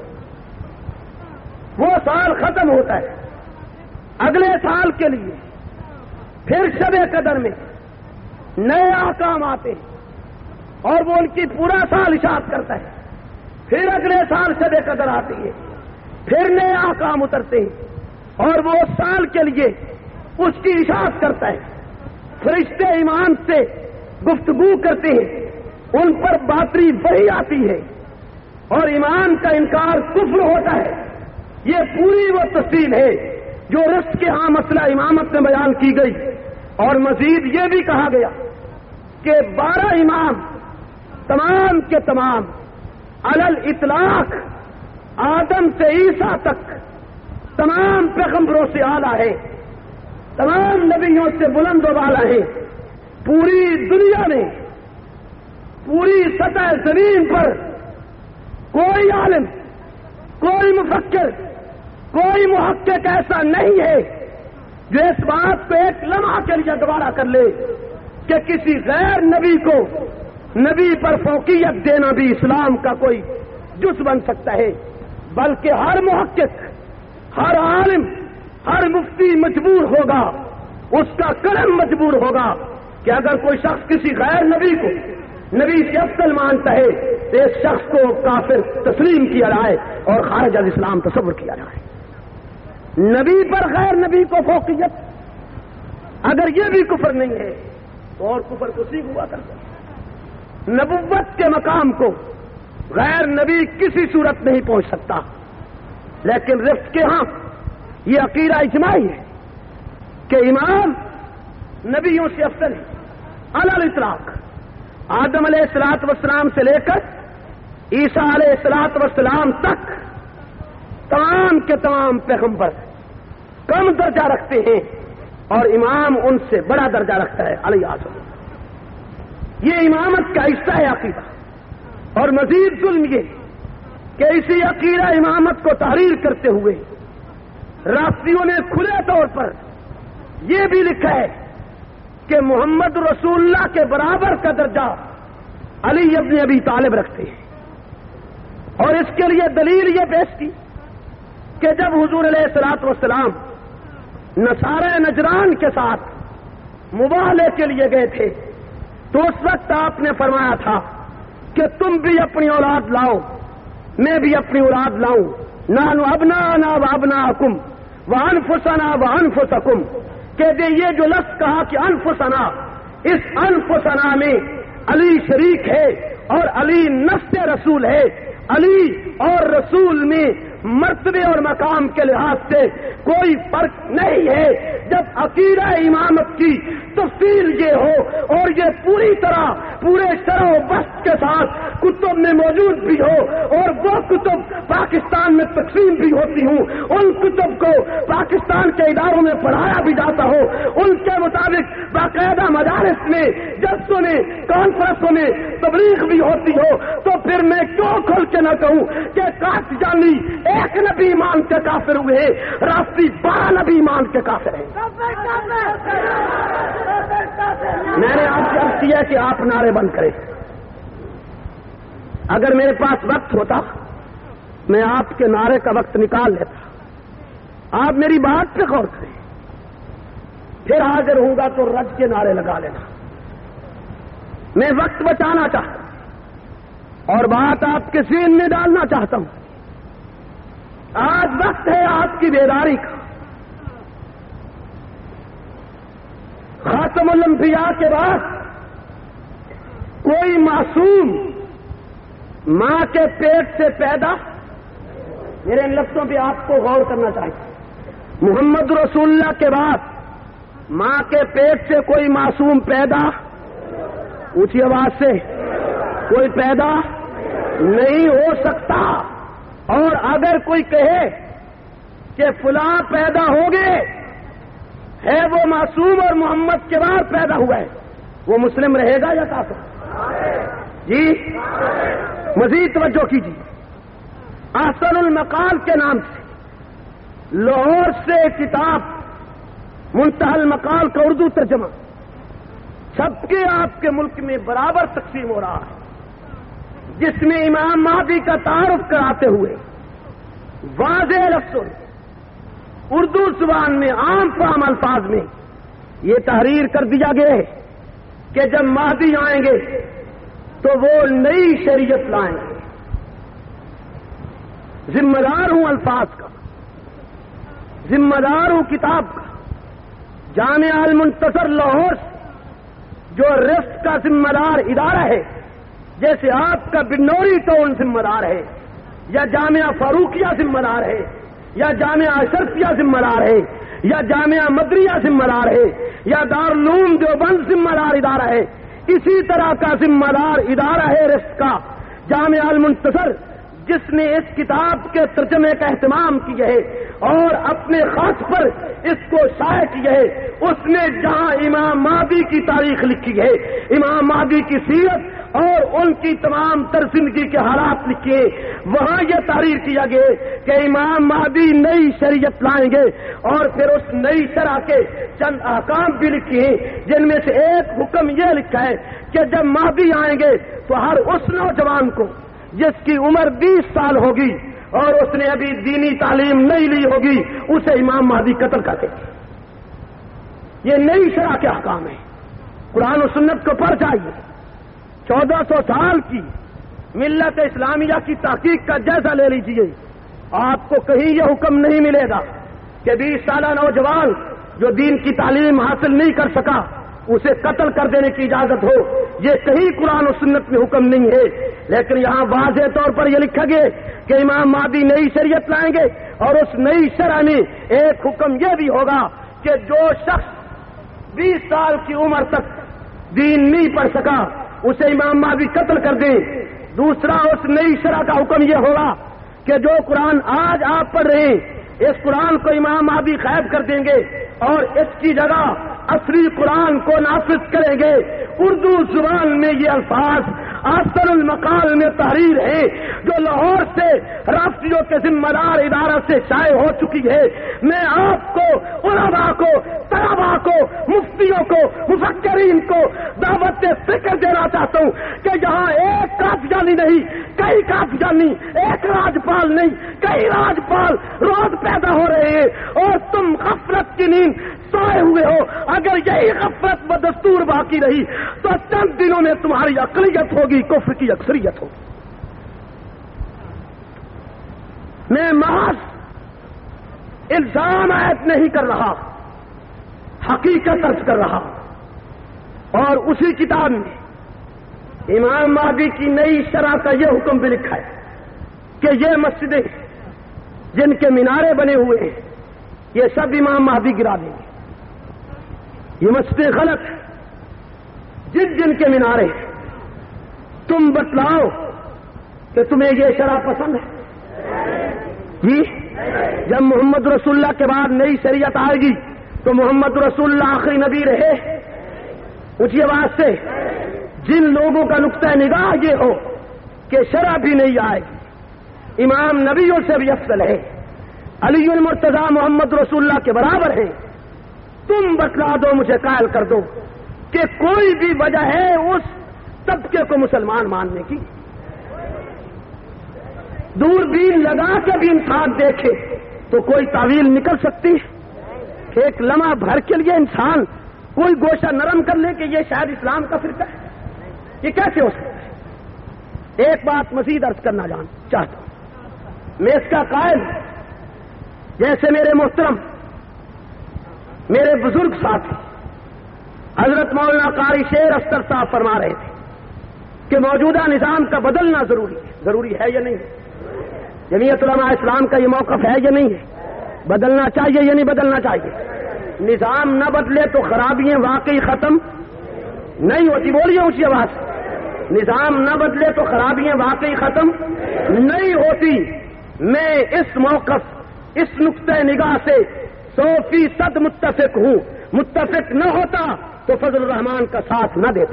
وہ سال ختم ہوتا ہے، اگلے سال کے لیے پھر شب قدر میں نئے احکام آتے ہیں اور وہ ان کی پورا سال اشاعت کرتا ہے۔ پھر اگلے سال شب قدر آتی ہے، پھر نئے احکام اترتے ہیں اور وہ اس سال کے لیے اس کی اشاعت کرتا ہے۔ فرشتے ایمان سے گفتگو کرتے ہیں، ان پر باطری وحی آتی ہے اور ایمان کا انکار کفر ہوتا ہے۔ یہ پوری وہ تفصیل ہے جو رزق کے ہاں مسئلہ امامت میں بیان کی گئی، اور مزید یہ بھی کہا گیا کہ 12 امام تمام کے تمام علل اطلاق آدم سے عیسیٰ تک تمام پیغمبروں سے اعلیٰ ہے، تمام نبیوں سے بلند و بالا ہے۔ پوری دنیا میں، پوری سطح زمین پر کوئی عالم، کوئی مفکر، کوئی محقق ایسا نہیں ہے جو اس بات کو ایک لمحہ کے لیے گوارا کر لے کہ کسی غیر نبی کو نبی پر فوقیت دینا بھی اسلام کا کوئی جز بن سکتا ہے، بلکہ ہر محقق، ہر عالم، ہر مفتی مجبور ہوگا، اس کا قلم مجبور ہوگا کہ اگر کوئی شخص کسی غیر نبی کو نبی سے افضل مانتا ہے تو اس شخص کو کافر تسلیم کیا جائے اور خارج از اسلام تصور کیا جائے۔ نبی پر غیر نبی کو فوقیت، اگر یہ بھی کفر نہیں ہے تو اور کفر کسی ہوا کرتا ہے۔ نبوت کے مقام کو غیر نبی کسی صورت نہیں پہنچ سکتا، لیکن رزق کے ہاں یہ عقیدہ اجماعی ہے کہ امام نبیوں سے افضل ہے علی الاطلاق۔ آدم علیہ الصلوۃ والسلام سے لے کر عیسیٰ علیہ الصلوۃ والسلام تک تمام کے تمام پیغمبر کم درجہ رکھتے ہیں اور امام ان سے بڑا درجہ رکھتا ہے علیہ السلام۔ یہ امامت کا حصہ ہے عقیدہ، اور مزید ظلم یہ کہ اسی عقیدہ امامت کو تحریر کرتے ہوئے رافضیوں نے کھلے طور پر یہ بھی لکھا ہے کہ محمد رسول اللہ کے برابر کا درجہ علی ابن ابی طالب رکھتے ہیں۔ اور اس کے لیے دلیل یہ پیش کی کہ جب حضور علیہ الصلوۃ والسلام نصارہ نجران کے ساتھ مباہلے کے لیے گئے تھے تو اس وقت آپ نے فرمایا تھا کہ تم بھی اپنی اولاد لاؤ، میں بھی اپنی اولاد لاؤں، نحن ابناؤنا وابناؤکم وانفسنا وانفسکم، کہ یہ جو لفظ کہا کہ انفسنا، اس انفسنا میں علی شریک ہے اور علی نفس رسول ہے۔ علی اور رسول میں مرتبے اور مقام کے لحاظ سے کوئی فرق نہیں ہے۔ جب عقیدہ امامت کی تفصیل یہ ہو اور یہ پوری طرح پورے شرح و بست کے ساتھ کتب میں موجود بھی ہو اور وہ کتب پاکستان میں تقسیم بھی ہوتی ہوں، ان کتب کو پاکستان کے اداروں میں پڑھایا بھی جاتا ہو، ان کے مطابق باقاعدہ مدارس میں جلسوں میں کانفرنسوں میں تبلیغ بھی ہوتی ہو، تو پھر میں کیوں کھل کے نہ کہوں کہ قادیانی ایک نبی مان کے کافر ہوئے، رافضی 12 نبی مان کے کافر ہیں۔ میں نے آپ سے عرض کیا کہ آپ نعرے بند کریں۔ اگر میرے پاس وقت ہوتا میں آپ کے نعرے کا وقت نکال لیتا۔ آپ میری بات پہ غور کریں، پھر حاضر ہوں گا تو رج کے نعرے لگا لینا۔ میں وقت بچانا چاہتا ہوں اور بات آپ کے ذہن میں ڈالنا چاہتا ہوں۔ آج وقت ہے آپ کی بیداری کا۔ خاتم الانبیاء کے بعد کوئی معصوم ماں کے پیٹ سے پیدا، میرے ان لفظوں پہ آپ کو غور کرنا چاہیے، محمد رسول اللہ کے بعد ماں کے پیٹ سے کوئی معصوم پیدا، اونچی آواز سے، کوئی پیدا نہیں ہو سکتا۔ اور اگر کوئی کہے کہ فلاں پیدا ہو گئے ہے وہ معصوم اور محمد کے بعد پیدا ہوا ہے، وہ مسلم رہے گا یا کافر؟ جی مزید توجہ کیجیے۔ احسن المقال کے نام سے لاہور سے کتاب منتہی المقال کا اردو ترجمہ سب کے آپ کے ملک میں برابر تقسیم ہو رہا ہے، جس میں امام مہدی کا تعارف کراتے ہوئے واضح لفظوں اردو زبان میں عام فہم الفاظ میں یہ تحریر کر دیا گیا ہے کہ جب مہدی آئیں گے تو وہ نئی شریعت لائیں گے۔ ذمہ دار ہوں الفاظ کا، ذمہ دار ہوں کتاب کا۔ جامعہ المنتصر لاہور جو رفت کا ذمہ دار ادارہ ہے، جیسے آپ کا بنوری ٹاؤن ذمہ دار ہے، یا جامعہ فاروقیہ ذمہ دار ہے، یا جامعہ اشرفیہ ذمہ دار ہے، یا جامعہ مدریہ ذمہ دار ہے، یا دارالعلوم دیوبند ذمہ دار ادارہ ہے، اسی طرح کا ذمہ دار ادارہ ہے رفت کا جامعہ المنتصر، جس نے اس کتاب کے ترجمے کا اہتمام کیا ہے اور اپنے خاص پر اس کو شائع کیا ہے۔ اس نے جہاں امام مہدی کی تاریخ لکھی ہے، امام مہدی کی سیرت اور ان کی تمام تر زندگی کے حالات لکھے، وہاں یہ تحریر کیا گیا کہ امام مہدی نئی شریعت لائیں گے، اور پھر اس نئی شرع کے چند احکام بھی لکھے ہیں، جن میں سے ایک حکم یہ لکھا ہے کہ جب مہدی آئیں گے تو ہر اس نوجوان کو جس کی عمر 20 سال ہوگی اور اس نے ابھی دینی تعلیم نہیں لی ہوگی، اسے امام مہدی قتل کر دے گے۔ یہ نئی شرع کے احکام ہیں، قرآن و سنت کو پڑھ جائیے۔ 1400 سال کی ملت اسلامیہ کی تحقیق کا جائزہ لے لیجیے، آپ کو کہیں یہ حکم نہیں ملے گا کہ 20 سالہ نوجوان جو دین کی تعلیم حاصل نہیں کر سکا اسے قتل کر دینے کی اجازت ہو۔ یہ کہیں قرآن و سنت میں حکم نہیں ہے، لیکن یہاں واضح طور پر یہ لکھا گیا کہ امام مہدی نئی شریعت لائیں گے، اور اس نئی شرع میں ایک حکم یہ بھی ہوگا کہ جو شخص 20 سال کی عمر تک دین نہیں پڑھ سکا اسے امام مہدی قتل کر دیں۔ دوسرا اس نئی شرع کا حکم یہ ہوگا کہ جو قرآن آج آپ پڑھ رہے ہیں اس قرآن کو امام مہدی غائب کر دیں گے اور اس کی جگہ اصلی قرآن کو نافذ کریں گے۔ اردو زبان میں یہ الفاظ احسن المقال میں تحریر ہے جو لاہور سے رافضیوں کے ذمہ دار ادارہ سے شائع ہو چکی ہے۔ میں آپ کو، علماء کو، طلباء کو، مفتیوں کو، مفکرین کو دعوت فکر دینا چاہتا ہوں کہ یہاں ایک قادیانی نہیں کئی قادیانی حکمرانی ایک راجپال نہیں کئی راجپال روز پیدا ہو رہے ہیں اور تم غفلت کی نیند سوئے ہوئے ہو. اگر یہی غفلت بدستور باقی رہی تو چند دنوں میں تمہاری اقلیت ہوگی, کفر کی اکثریت ہوگی. میں محض الزام عائد نہیں کر رہا, حقیقت عرض کر رہا. اور اسی کتاب میں امام مہدی کی نئی شرح کا یہ حکم بھی لکھا ہے کہ یہ مسجدیں جن کے مینارے بنے ہوئے ہیں یہ سب امام مہدی گرا دیں گے. یہ مسجدیں غلط ہیں. جن کے مینارے تم بتلاؤ کہ تمہیں یہ شرح پسند ہے. جی جب محمد رسول اللہ کے بعد نئی شریعت آئے گی تو محمد رسول اللہ آخری نبی رہے. اونچی آواز سے جن لوگوں کا نقطہ نگاہ یہ ہو کہ شرع بھی نہیں آئے گی, امام نبیوں سے بھی افضل ہے, علی المرتضیٰ محمد رسول اللہ کے برابر ہیں, تم بتلا دو, مجھے قائل کر دو کہ کوئی بھی وجہ ہے اس طبقے کو مسلمان ماننے کی. دوربین لگا کے بھی انسان دیکھے تو کوئی تعویل نکل سکتی ہے. ایک لمحہ بھر کے لیے انسان کوئی گوشہ نرم کر لے کہ یہ شاید اسلام کا فرقہ ہے, یہ کیسے ہو سکتا ہے؟ ایک بات مزید عرض کرنا چاہتا ہوں. میں اس کا قائل جیسے میرے محترم میرے بزرگ ساتھی حضرت مولانا قاری شیر اختر صاحب فرما رہے تھے کہ موجودہ نظام کا بدلنا ضروری ہے یا نہیں ہے. جمعیت علماء اسلام کا یہ موقف ہے یا نہیں ہے؟ بدلنا چاہیے یا نہیں بدلنا چاہیے؟ نظام نہ بدلے تو خرابیاں واقعی ختم نہیں ہوتی. بولیے اونچی آواز. نظام نہ بدلے تو خرابیاں واقعی ختم نہیں ہوتی. میں اس موقف اس نقطۂ نگاہ سے 100% متفق ہوں. متفق نہ ہوتا تو فضل الرحمان کا ساتھ نہ دیتا.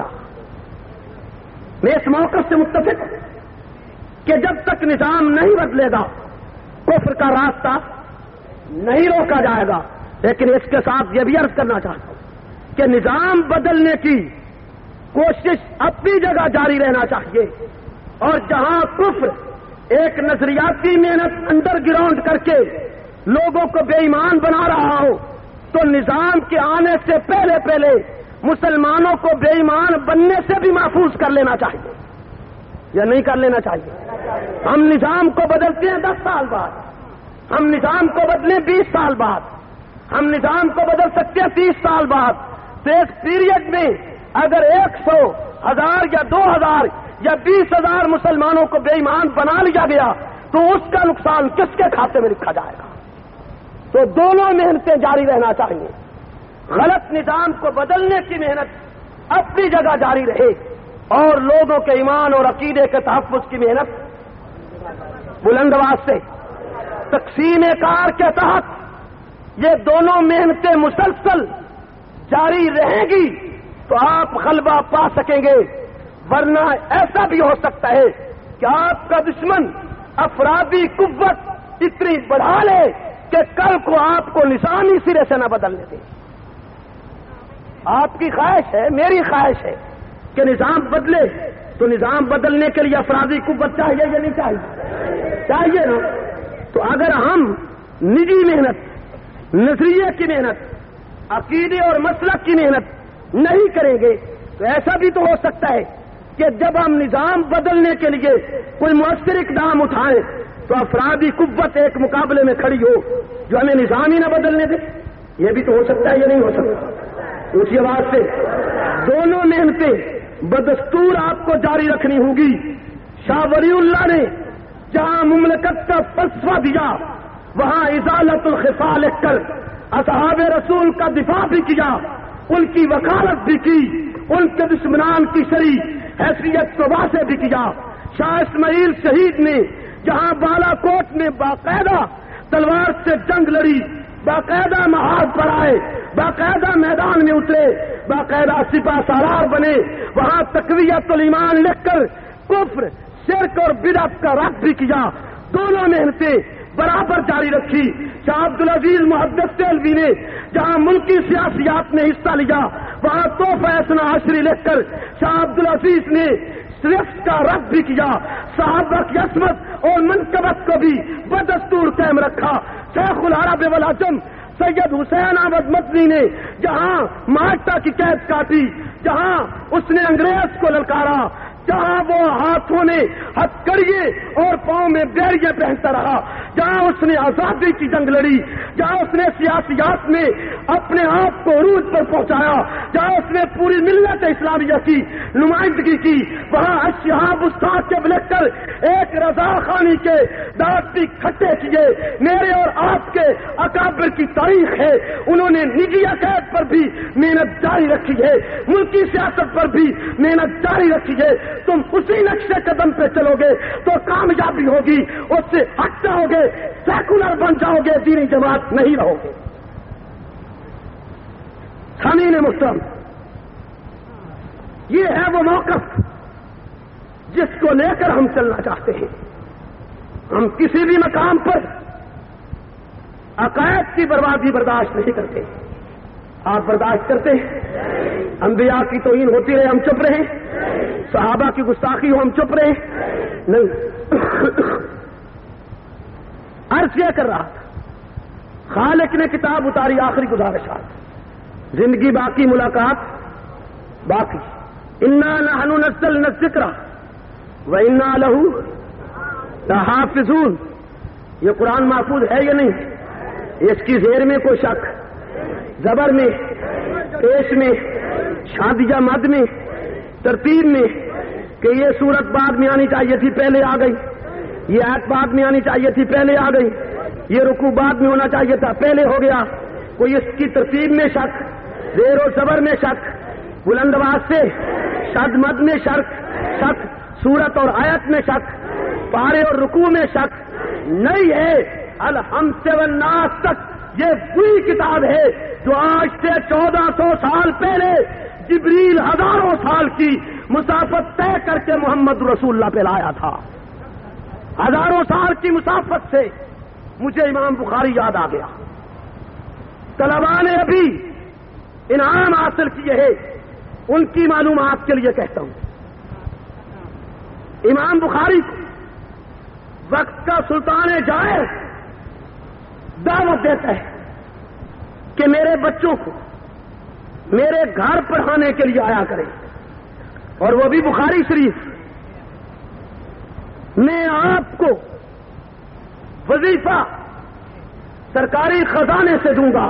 میں اس موقف سے متفق ہوں کہ جب تک نظام نہیں بدلے گا کفر کا راستہ نہیں روکا جائے گا. لیکن اس کے ساتھ یہ بھی عرض کرنا چاہتا ہوں کہ نظام بدلنے کی کوشش اپنی جگہ جاری رہنا چاہیے, اور جہاں کفر ایک نظریاتی محنت انڈر گراؤنڈ کر کے لوگوں کو بے ایمان بنا رہا ہو تو نظام کے آنے سے پہلے مسلمانوں کو بے ایمان بننے سے بھی محفوظ کر لینا چاہیے یا نہیں کر لینا چاہیے. ہم نظام کو بدلتے ہیں 10 سال بعد, ہم نظام کو بدلیں 20 سال بعد, ہم نظام کو بدل سکتے ہیں 30 سال بعد. تو ایک پیریڈ میں اگر 100 1000 یا 2000 یا 20,000 مسلمانوں کو بے ایمان بنا لیا گیا تو اس کا نقصان کس کے کھاتے میں لکھا جائے گا؟ تو دونوں محنتیں جاری رہنا چاہیے. غلط نظام کو بدلنے کی محنت اپنی جگہ جاری رہے اور لوگوں کے ایمان اور عقیدے کے تحفظ کی محنت بلند آواز سے تقسیم کار کے تحت یہ دونوں محنتیں مسلسل جاری رہیں گی تو آپ غلبہ پا سکیں گے. ورنہ ایسا بھی ہو سکتا ہے کہ آپ کا دشمن افرادی قوت اتنی بڑھا لے کہ کل کو آپ کو نظامی سرے سے نہ بدلنے دے. آپ کی خواہش ہے, میری خواہش ہے کہ نظام بدلے, تو نظام بدلنے کے لیے افرادی قوت چاہیے یا نہیں چاہیے؟ چاہیے نا. تو اگر ہم نجی محنت, نظریے کی محنت, عقیدے اور مسلک کی محنت نہیں کریں گے تو ایسا بھی تو ہو سکتا ہے کہ جب ہم نظام بدلنے کے لیے کوئی مؤثر اقدام اٹھائیں تو افرادی قوت ایک مقابلے میں کھڑی ہو جو ہمیں نظام ہی نہ بدلنے دے. یہ بھی تو ہو سکتا ہے یا نہیں ہو سکتا؟ اونچی آواز سے دونوں محنتیں بدستور آپ کو جاری رکھنی ہوگی. شاہ ولی اللہ نے جہاں مملکت کا فلسفہ دیا وہاں ازالت الخفا لکھ کر اصحاب رسول کا دفاع بھی کیا, ان کی وکالت بھی کی, ان کے دشمنان کی شرعی حیثیت کو واضح بھی کیا. شاہ اسماعیل شہید نے جہاں بالا کوٹ میں باقاعدہ تلوار سے جنگ لڑی, باقاعدہ محاذ پر آئے, باقاعدہ میدان میں اترے, باقاعدہ سپاہ سالار بنے, وہاں تقویت الایمان لکھ کر کفر, شرک اور بدعت کا رد بھی کیا. دونوں محنتیں برابر جاری رکھی. شاہ عبدالعزیز محدث دہلوی نے جہاں ملکی سیاسیات میں حصہ لیا وہاں تحفہ اثنا عشری لکھ کر شاہ عبدالعزیز نے صرف کا رد بھی کیا، صحابہ کی عصمت اور منقبت کو بھی بدستور قائم رکھا۔ شیخ العرب والعجم سید حسین احمد مدنی نے جہاں مالٹا کی قید کاٹی، جہاں اس نے انگریز کو للکارا، جہاں وہ ہاتھوں نے ہتھکڑیے اور پاؤں میں بیڑیاں پہنتا رہا، جہاں اس نے آزادی کی جنگ لڑی، جہاں اس نے سیاسیات میں اپنے آپ کو عروج پر پہنچایا، جہاں اس نے پوری ملت اسلامیہ کی نمائندگی کی، وہاں شہاب استاد کے لکھ کر ایک رضا خانی کے دانت بھی کھٹے کیے۔ میرے اور آپ کے اکابر کی تاریخ ہے، انہوں نے نجی عقائد پر بھی محنت جاری رکھی ہے، ملکی سیاست پر بھی محنت جاری رکھی ہے۔ تم اسی نقشے قدم پہ چلو گے تو کامیابی ہوگی، اس سے ہٹ جاؤ گے سیکولر بن جاؤ گے، دینی جماعت نہیں رہو گے۔ سامعین محترم، یہ ہے وہ موقف جس کو لے کر ہم چلنا چاہتے ہیں۔ ہم کسی بھی مقام پر عقائد کی بربادی برداشت نہیں کرتے۔ آپ برداشت کرتے ہیں؟ انبیاء کی توہین ہوتی رہے ہم چپ رہے، صحابہ کی گستاخی ہو ہم چپ رہے؟ نہیں۔ عرض یہ کر رہا تھا، خالق نے کتاب اتاری، آخری گزارشات، زندگی باقی، ملاقات باقی۔ انا نحن نزلنا الذکر وانا لہ لحافظون، یہ قرآن محفوظ ہے یا نہیں؟ اس کی زیر میں کوئی شک، زبر میں، پیش میں، شادیہ مد میں، ترتیب میں، کہ یہ صورت بعد میں آنی چاہیے تھی پہلے آ گئی، یہ آیت بعد میں آنی چاہیے تھی پہلے آ گئی، یہ رکوع بعد میں ہونا چاہیے تھا پہلے ہو گیا۔ کوئی اس کی ترتیب میں شک، زیر و زبر میں شک، بلند آواز سے شد مد میں شک، صورت اور آیت میں شک، پارے اور رکوع میں شک نہیں ہے۔ الحمد سے والناس تک یہ وہی کتاب ہے جو آج سے 1400 سال پہلے جبریل ہزاروں سال کی مسافت طے کر کے محمد رسول اللہ پہ لایا تھا۔ ہزاروں سال کی مسافت سے مجھے امام بخاری یاد آ گیا۔ طلباء نے ابھی انعام حاصل کیے ہیں، ان کی معلومات کے لیے کہتا ہوں، امام بخاری کو وقت کا سلطان جائر دعوت دیتا ہے کہ میرے بچوں کو میرے گھر پڑھانے کے لیے آیا کریں، اور وہ بھی بخاری شریف۔ میں آپ کو وظیفہ سرکاری خزانے سے دوں گا۔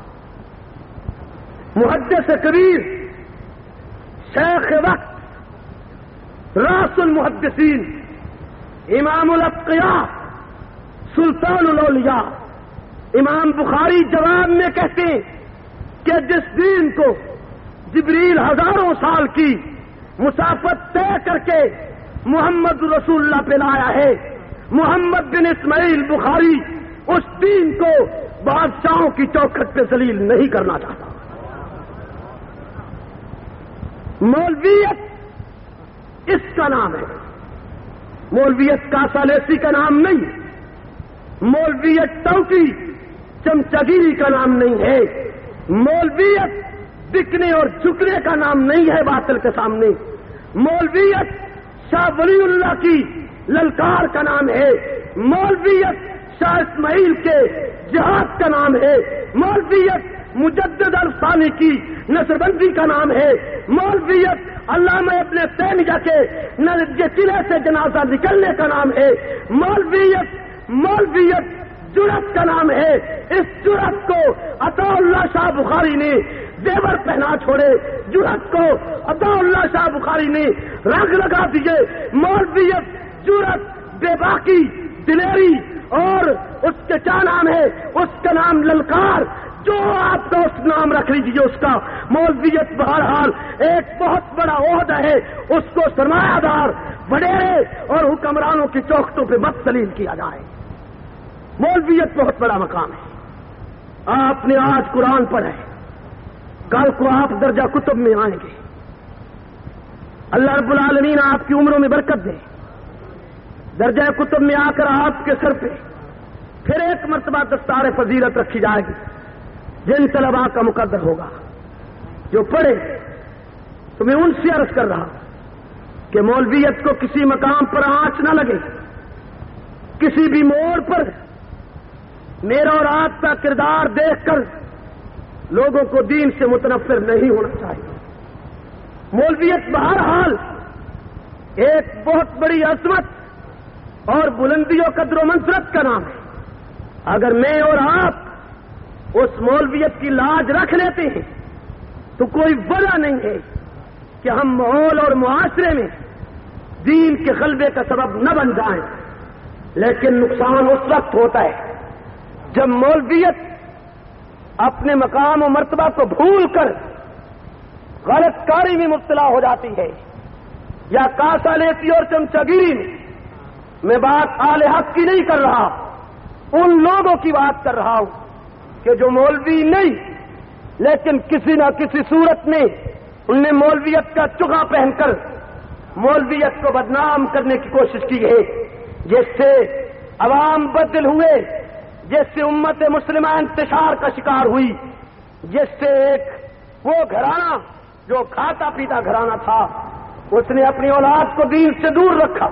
محدث کبیر، شیخ وقت، راس المحدثین، امام الاتقیاء، سلطان الاولیاء، امام بخاری جواب میں کہتے ہیں کہ جس دین کو جبریل ہزاروں سال کی مسافت طے کر کے محمد رسول اللہ پہ لایا ہے، محمد بن اسماعیل بخاری اس دین کو بادشاہوں کی چوکھٹ پہ ذلیل نہیں کرنا چاہتا۔ مولویت اس کا نام ہے، مولویت کاسالیسی کا نام نہیں، مولویت ٹوکی چمچگیری کا نام نہیں ہے، مولویت بکنے اور جھکنے کا نام نہیں ہے باطل کے سامنے، مولویت شاہ ولی اللہ کی للکار کا نام ہے، مولویت شاہ اسماعیل کے جہاد کا نام ہے، مولویت مجدد الثانی کی نصر بندی کا نام ہے، مولویت علامہ ابن تیمیہ کے قلعے سے جنازہ نکلنے کا نام ہے، مولویت جرأت کا نام ہے۔ اس جرأت کو عطا اللہ شاہ بخاری نے زیور پہنا چھوڑے، جرأت کو عطا اللہ شاہ بخاری نے رنگ لگا دیے۔ مولویت جرأت، بے باکی، دلیری، اور اس کے کیا نام ہے، اس کا نام للکار، جو آپ کا اس نام رکھ لیجیے اس کا۔ مولویت بہرحال ایک بہت بڑا عہدہ ہے، اس کو سرمایہ دار، وڈیرے اور حکمرانوں کی چوکھٹوں پہ مت ذلیل کیا جائے۔ مولویت بہت بڑا مقام ہے۔ آپ نے آج قرآن پڑھا ہے، کل کو آپ درجہ کتب میں آئیں گے۔ اللہ رب العالمین آپ کی عمروں میں برکت دے، درجہ کتب میں آ کر آپ کے سر پہ پھر ایک مرتبہ دستار فضیلت رکھی جائے گی، جن طلباء کا مقدر ہوگا جو پڑھے۔ تو میں ان سے عرض کر رہا کہ مولویت کو کسی مقام پر آنچ نہ لگے، کسی بھی موڑ پر میرا اور آپ کا کردار دیکھ کر لوگوں کو دین سے متنفر نہیں ہونا چاہیے۔ مولویت بہرحال ایک بہت بڑی عظمت اور بلندی و قدر و منزلت کا نام ہے۔ اگر میں اور آپ اس مولویت کی لاج رکھ لیتے ہیں تو کوئی وجہ نہیں ہے کہ ہم ماحول اور معاشرے میں دین کے غلبے کا سبب نہ بن جائیں، لیکن نقصان اس وقت ہوتا ہے جب مولویت اپنے مقام و مرتبہ کو بھول کر غلط کاری میں مبتلا ہو جاتی ہے یا کاسا لیتی اور چمچگیری میں بات اہل حق کی نہیں کر رہا، ان لوگوں کی بات کر رہا ہوں کہ جو مولوی نہیں لیکن کسی نہ کسی صورت میں ان نے مولویت کا چگا پہن کر مولویت کو بدنام کرنے کی کوشش کی ہے، جس سے عوام بدل ہوئے، جس سے امت مسلمہ انتشار کا شکار ہوئی، جس سے ایک وہ گھرانہ جو کھاتا پیتا گھرانہ تھا اس نے اپنی اولاد کو دین سے دور رکھا۔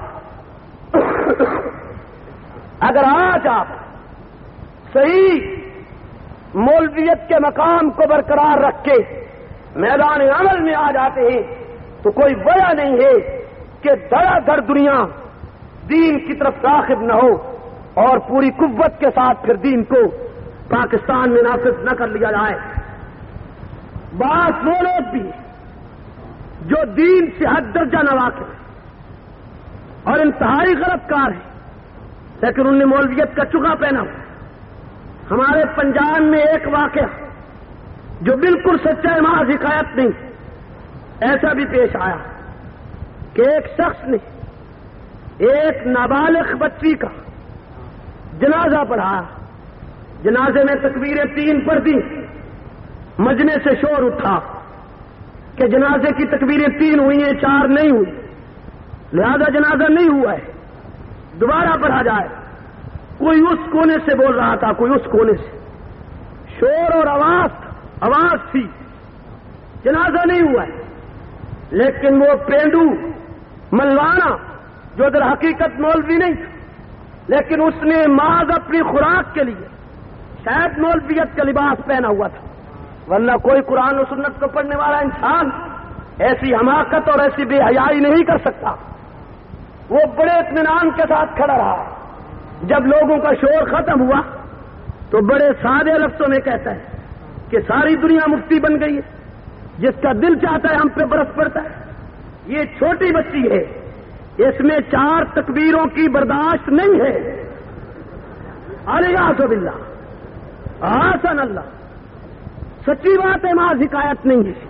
اگر آج آپ صحیح مولویت کے مقام کو برقرار رکھ کے میدان عمل میں آ جاتے ہیں تو کوئی وجہ نہیں ہے کہ دھڑا دھڑ دنیا دین کی طرف راغب نہ ہو اور پوری قوت کے ساتھ پھر دین کو پاکستان میں نافذ نہ کر لیا جائے۔ بعض وہ لوگ بھی جو دین سے حد درجہ نہ واقف ہیں اور انتہائی غلط کار ہیں، لیکن انہوں نے مولویت کا چگا پہنا۔ ہمارے پنجاب میں ایک واقعہ جو بالکل سچا محض حکایت نہیں، ایسا بھی پیش آیا کہ ایک شخص نے ایک نابالغ بچی کا جنازہ پڑھایا، جنازے میں تکبیریں 3 پڑھ دی، مجمع سے شور اٹھا کہ جنازے کی تکبیریں 3 ہوئی ہیں 4 نہیں ہوئی، لہذا جنازہ نہیں ہوا ہے، دوبارہ پڑھا جائے۔ کوئی اس کونے سے بول رہا تھا، کوئی اس کونے سے، شور اور آواز تھی، جنازہ نہیں ہوا ہے۔ لیکن وہ پینڈو ملوانا جو در حقیقت مولوی نہیں تھا، لیکن اس نے محض اپنی خوراک کے لیے شاید مولویت کا لباس پہنا ہوا تھا، ورنہ کوئی قرآن و سنت کو پڑھنے والا انسان ایسی حماقت اور ایسی بے حیائی نہیں کر سکتا۔ وہ بڑے اطمینان کے ساتھ کھڑا رہا۔ جب لوگوں کا شور ختم ہوا تو بڑے سادے لفظوں میں کہتا ہے کہ ساری دنیا مفتی بن گئی ہے، جس کا دل چاہتا ہے ہم پہ برس پڑتا ہے۔ یہ چھوٹی بچی ہے، اس میں 4 تکبیروں کی برداشت نہیں ہے۔ الیاذ باللہ، احسن اللہ، سچی بات ہے، محض حکایت نہیں ہے۔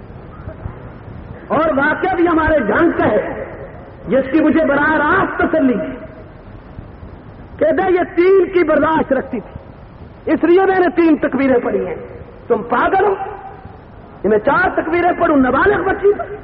اور واقعہ بھی ہمارے جان کا ہے جس کی مجھے براہ راست تسلی ہے۔ کہتے یہ 3 کی برداشت رکھتی تھی، اس لیے میں نے 3 تکبیریں پڑھی ہیں۔ تم پاگل ہو؟ میں 4 تکبیریں پڑھوں نابالغ بچی پر؟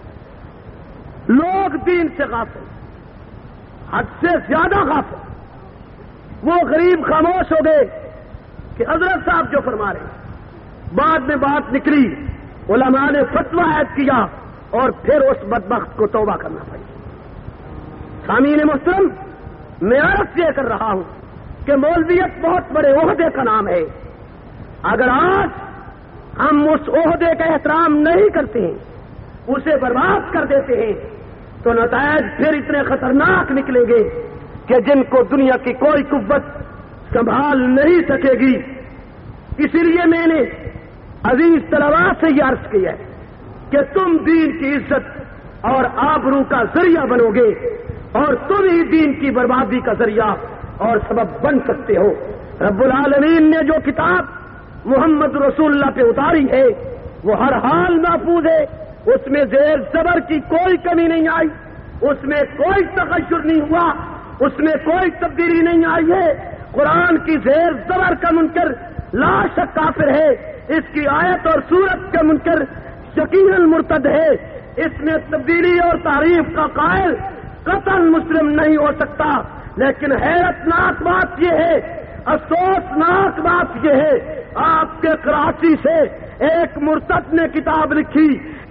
لوگ دین سے غافل، حد سے زیادہ غافل۔ وہ غریب خاموش ہو گئے کہ حضرت صاحب جو فرما رہے، بعد میں بات نکلی، علماء نے فتویٰ عائد کیا اور پھر اس بدبخت کو توبہ کرنا پڑی۔ سامعین محترم، میں عرض یہ کر رہا ہوں کہ مولویت بہت بڑے عہدے کا نام ہے۔ اگر آج ہم اس عہدے کا احترام نہیں کرتے ہیں، اسے برباد کر دیتے ہیں، تو نتائج پھر اتنے خطرناک نکلیں گے کہ جن کو دنیا کی کوئی قوت سنبھال نہیں سکے گی۔ اسی لیے میں نے عزیز طلباء سے یہ عرض کیا ہے کہ تم دین کی عزت اور آبرو کا ذریعہ بنو گے اور تم ہی دین کی بربادی کا ذریعہ اور سبب بن سکتے ہو۔ رب العالمین نے جو کتاب محمد رسول اللہ پہ اتاری ہے وہ ہر حال محفوظ ہے، اس میں زیر زبر کی کوئی کمی نہیں آئی، اس میں کوئی تغیر نہیں ہوا، اس میں کوئی تبدیلی نہیں آئی ہے۔ قرآن کی زیر زبر کا منکر لا شک کافر ہے، اس کی آیت اور سورت کا منکر یقیناً مرتد ہے، اس میں تبدیلی اور تعریف کا قائل قطعاً مسلم نہیں ہو سکتا۔ لیکن حیرت ناک بات یہ ہے، افسوسناک بات یہ ہے، آپ کے کراچی سے ایک مرتد نے کتاب لکھی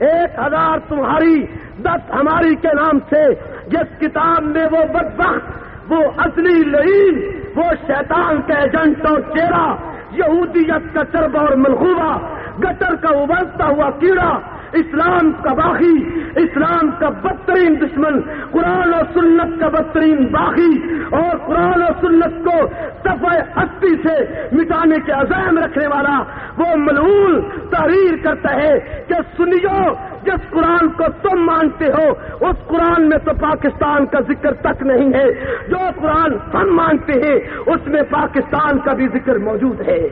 1000 تمہاری 10 ہماری کے نام سے جس کتاب میں وہ بدبخت، وہ اصلی لعین، وہ شیطان کا ایجنٹ اور چہرہ، یہودیت کا چربہ اور منخوبہ، گٹر کا ابلتا ہوا کیڑا، اسلام کا باغی، اسلام کا بدترین دشمن، قرآن و سنت کا بدترین باغی، اور قرآن و سنت کو صفحہ ہستی سے مٹانے کے عزائم رکھنے والا وہ ملعون تحریر کرتا ہے کہ سنیو، جس قرآن کو تم مانتے ہو اس قرآن میں تو پاکستان کا ذکر تک نہیں ہے، جو قرآن ہم مانتے ہیں اس میں پاکستان کا بھی ذکر موجود ہے۔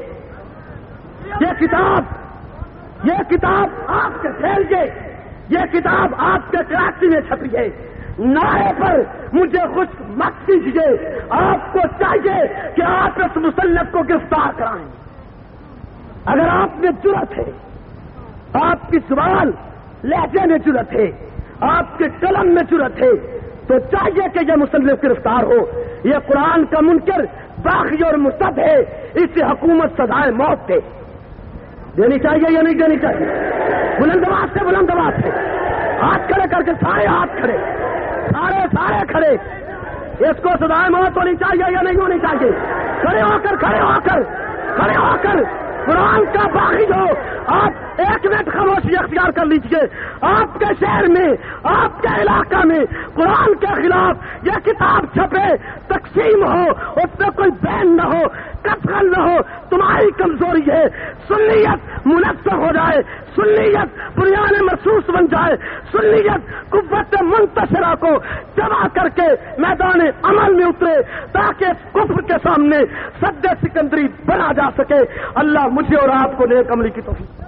یہ کتاب آپ کے پھیل گئے، یہ کتاب آپ کے کراچی میں چھپی ہے، نائے پر مجھے خوش مت کیجیے، آپ کو چاہیے کہ آپ اس مصنف کو گرفتار کرائیں۔ اگر آپ میں جرأت ہے، آپ کی زبان لہجے میں جرأت ہے، آپ کے قلم میں جرأت ہے، تو چاہیے کہ یہ مصنف گرفتار ہو۔ یہ قرآن کا منکر، باغی اور مرتد ہے، اسے حکومت سزائے موت دے۔ دینی چاہیے یا نہیں دینی چاہیے؟ بلند آواز سے ہاتھ کھڑے کر کے سارے ہاتھ کھڑے، سارے کھڑے۔ اس کو سزائے موت ہونی چاہیے یا نہیں ہونی چاہیے؟ کھڑے ہو کر قرآن کا باغی ہو۔ آپ 1 منٹ خاموشی اختیار کر لیجئے۔ آپ کے شہر میں، آپ کے علاقہ میں قرآن کے خلاف یہ کتاب چھپے، تقسیم ہو، اس میں کوئی بین نہ ہو، قتل نہ ہو، تمہاری کمزوری ہے۔ سنیت منظم ہو جائے، سنیت بنیان مرصوص بن جائے، سنیت قوت منتشرہ کو جمع کر کے میدان عمل میں اترے، تاکہ اس کفر کے سامنے سد سکندری بنا جا سکے۔ اللہ مجھے اور آپ کو نیک عملی کی توفیق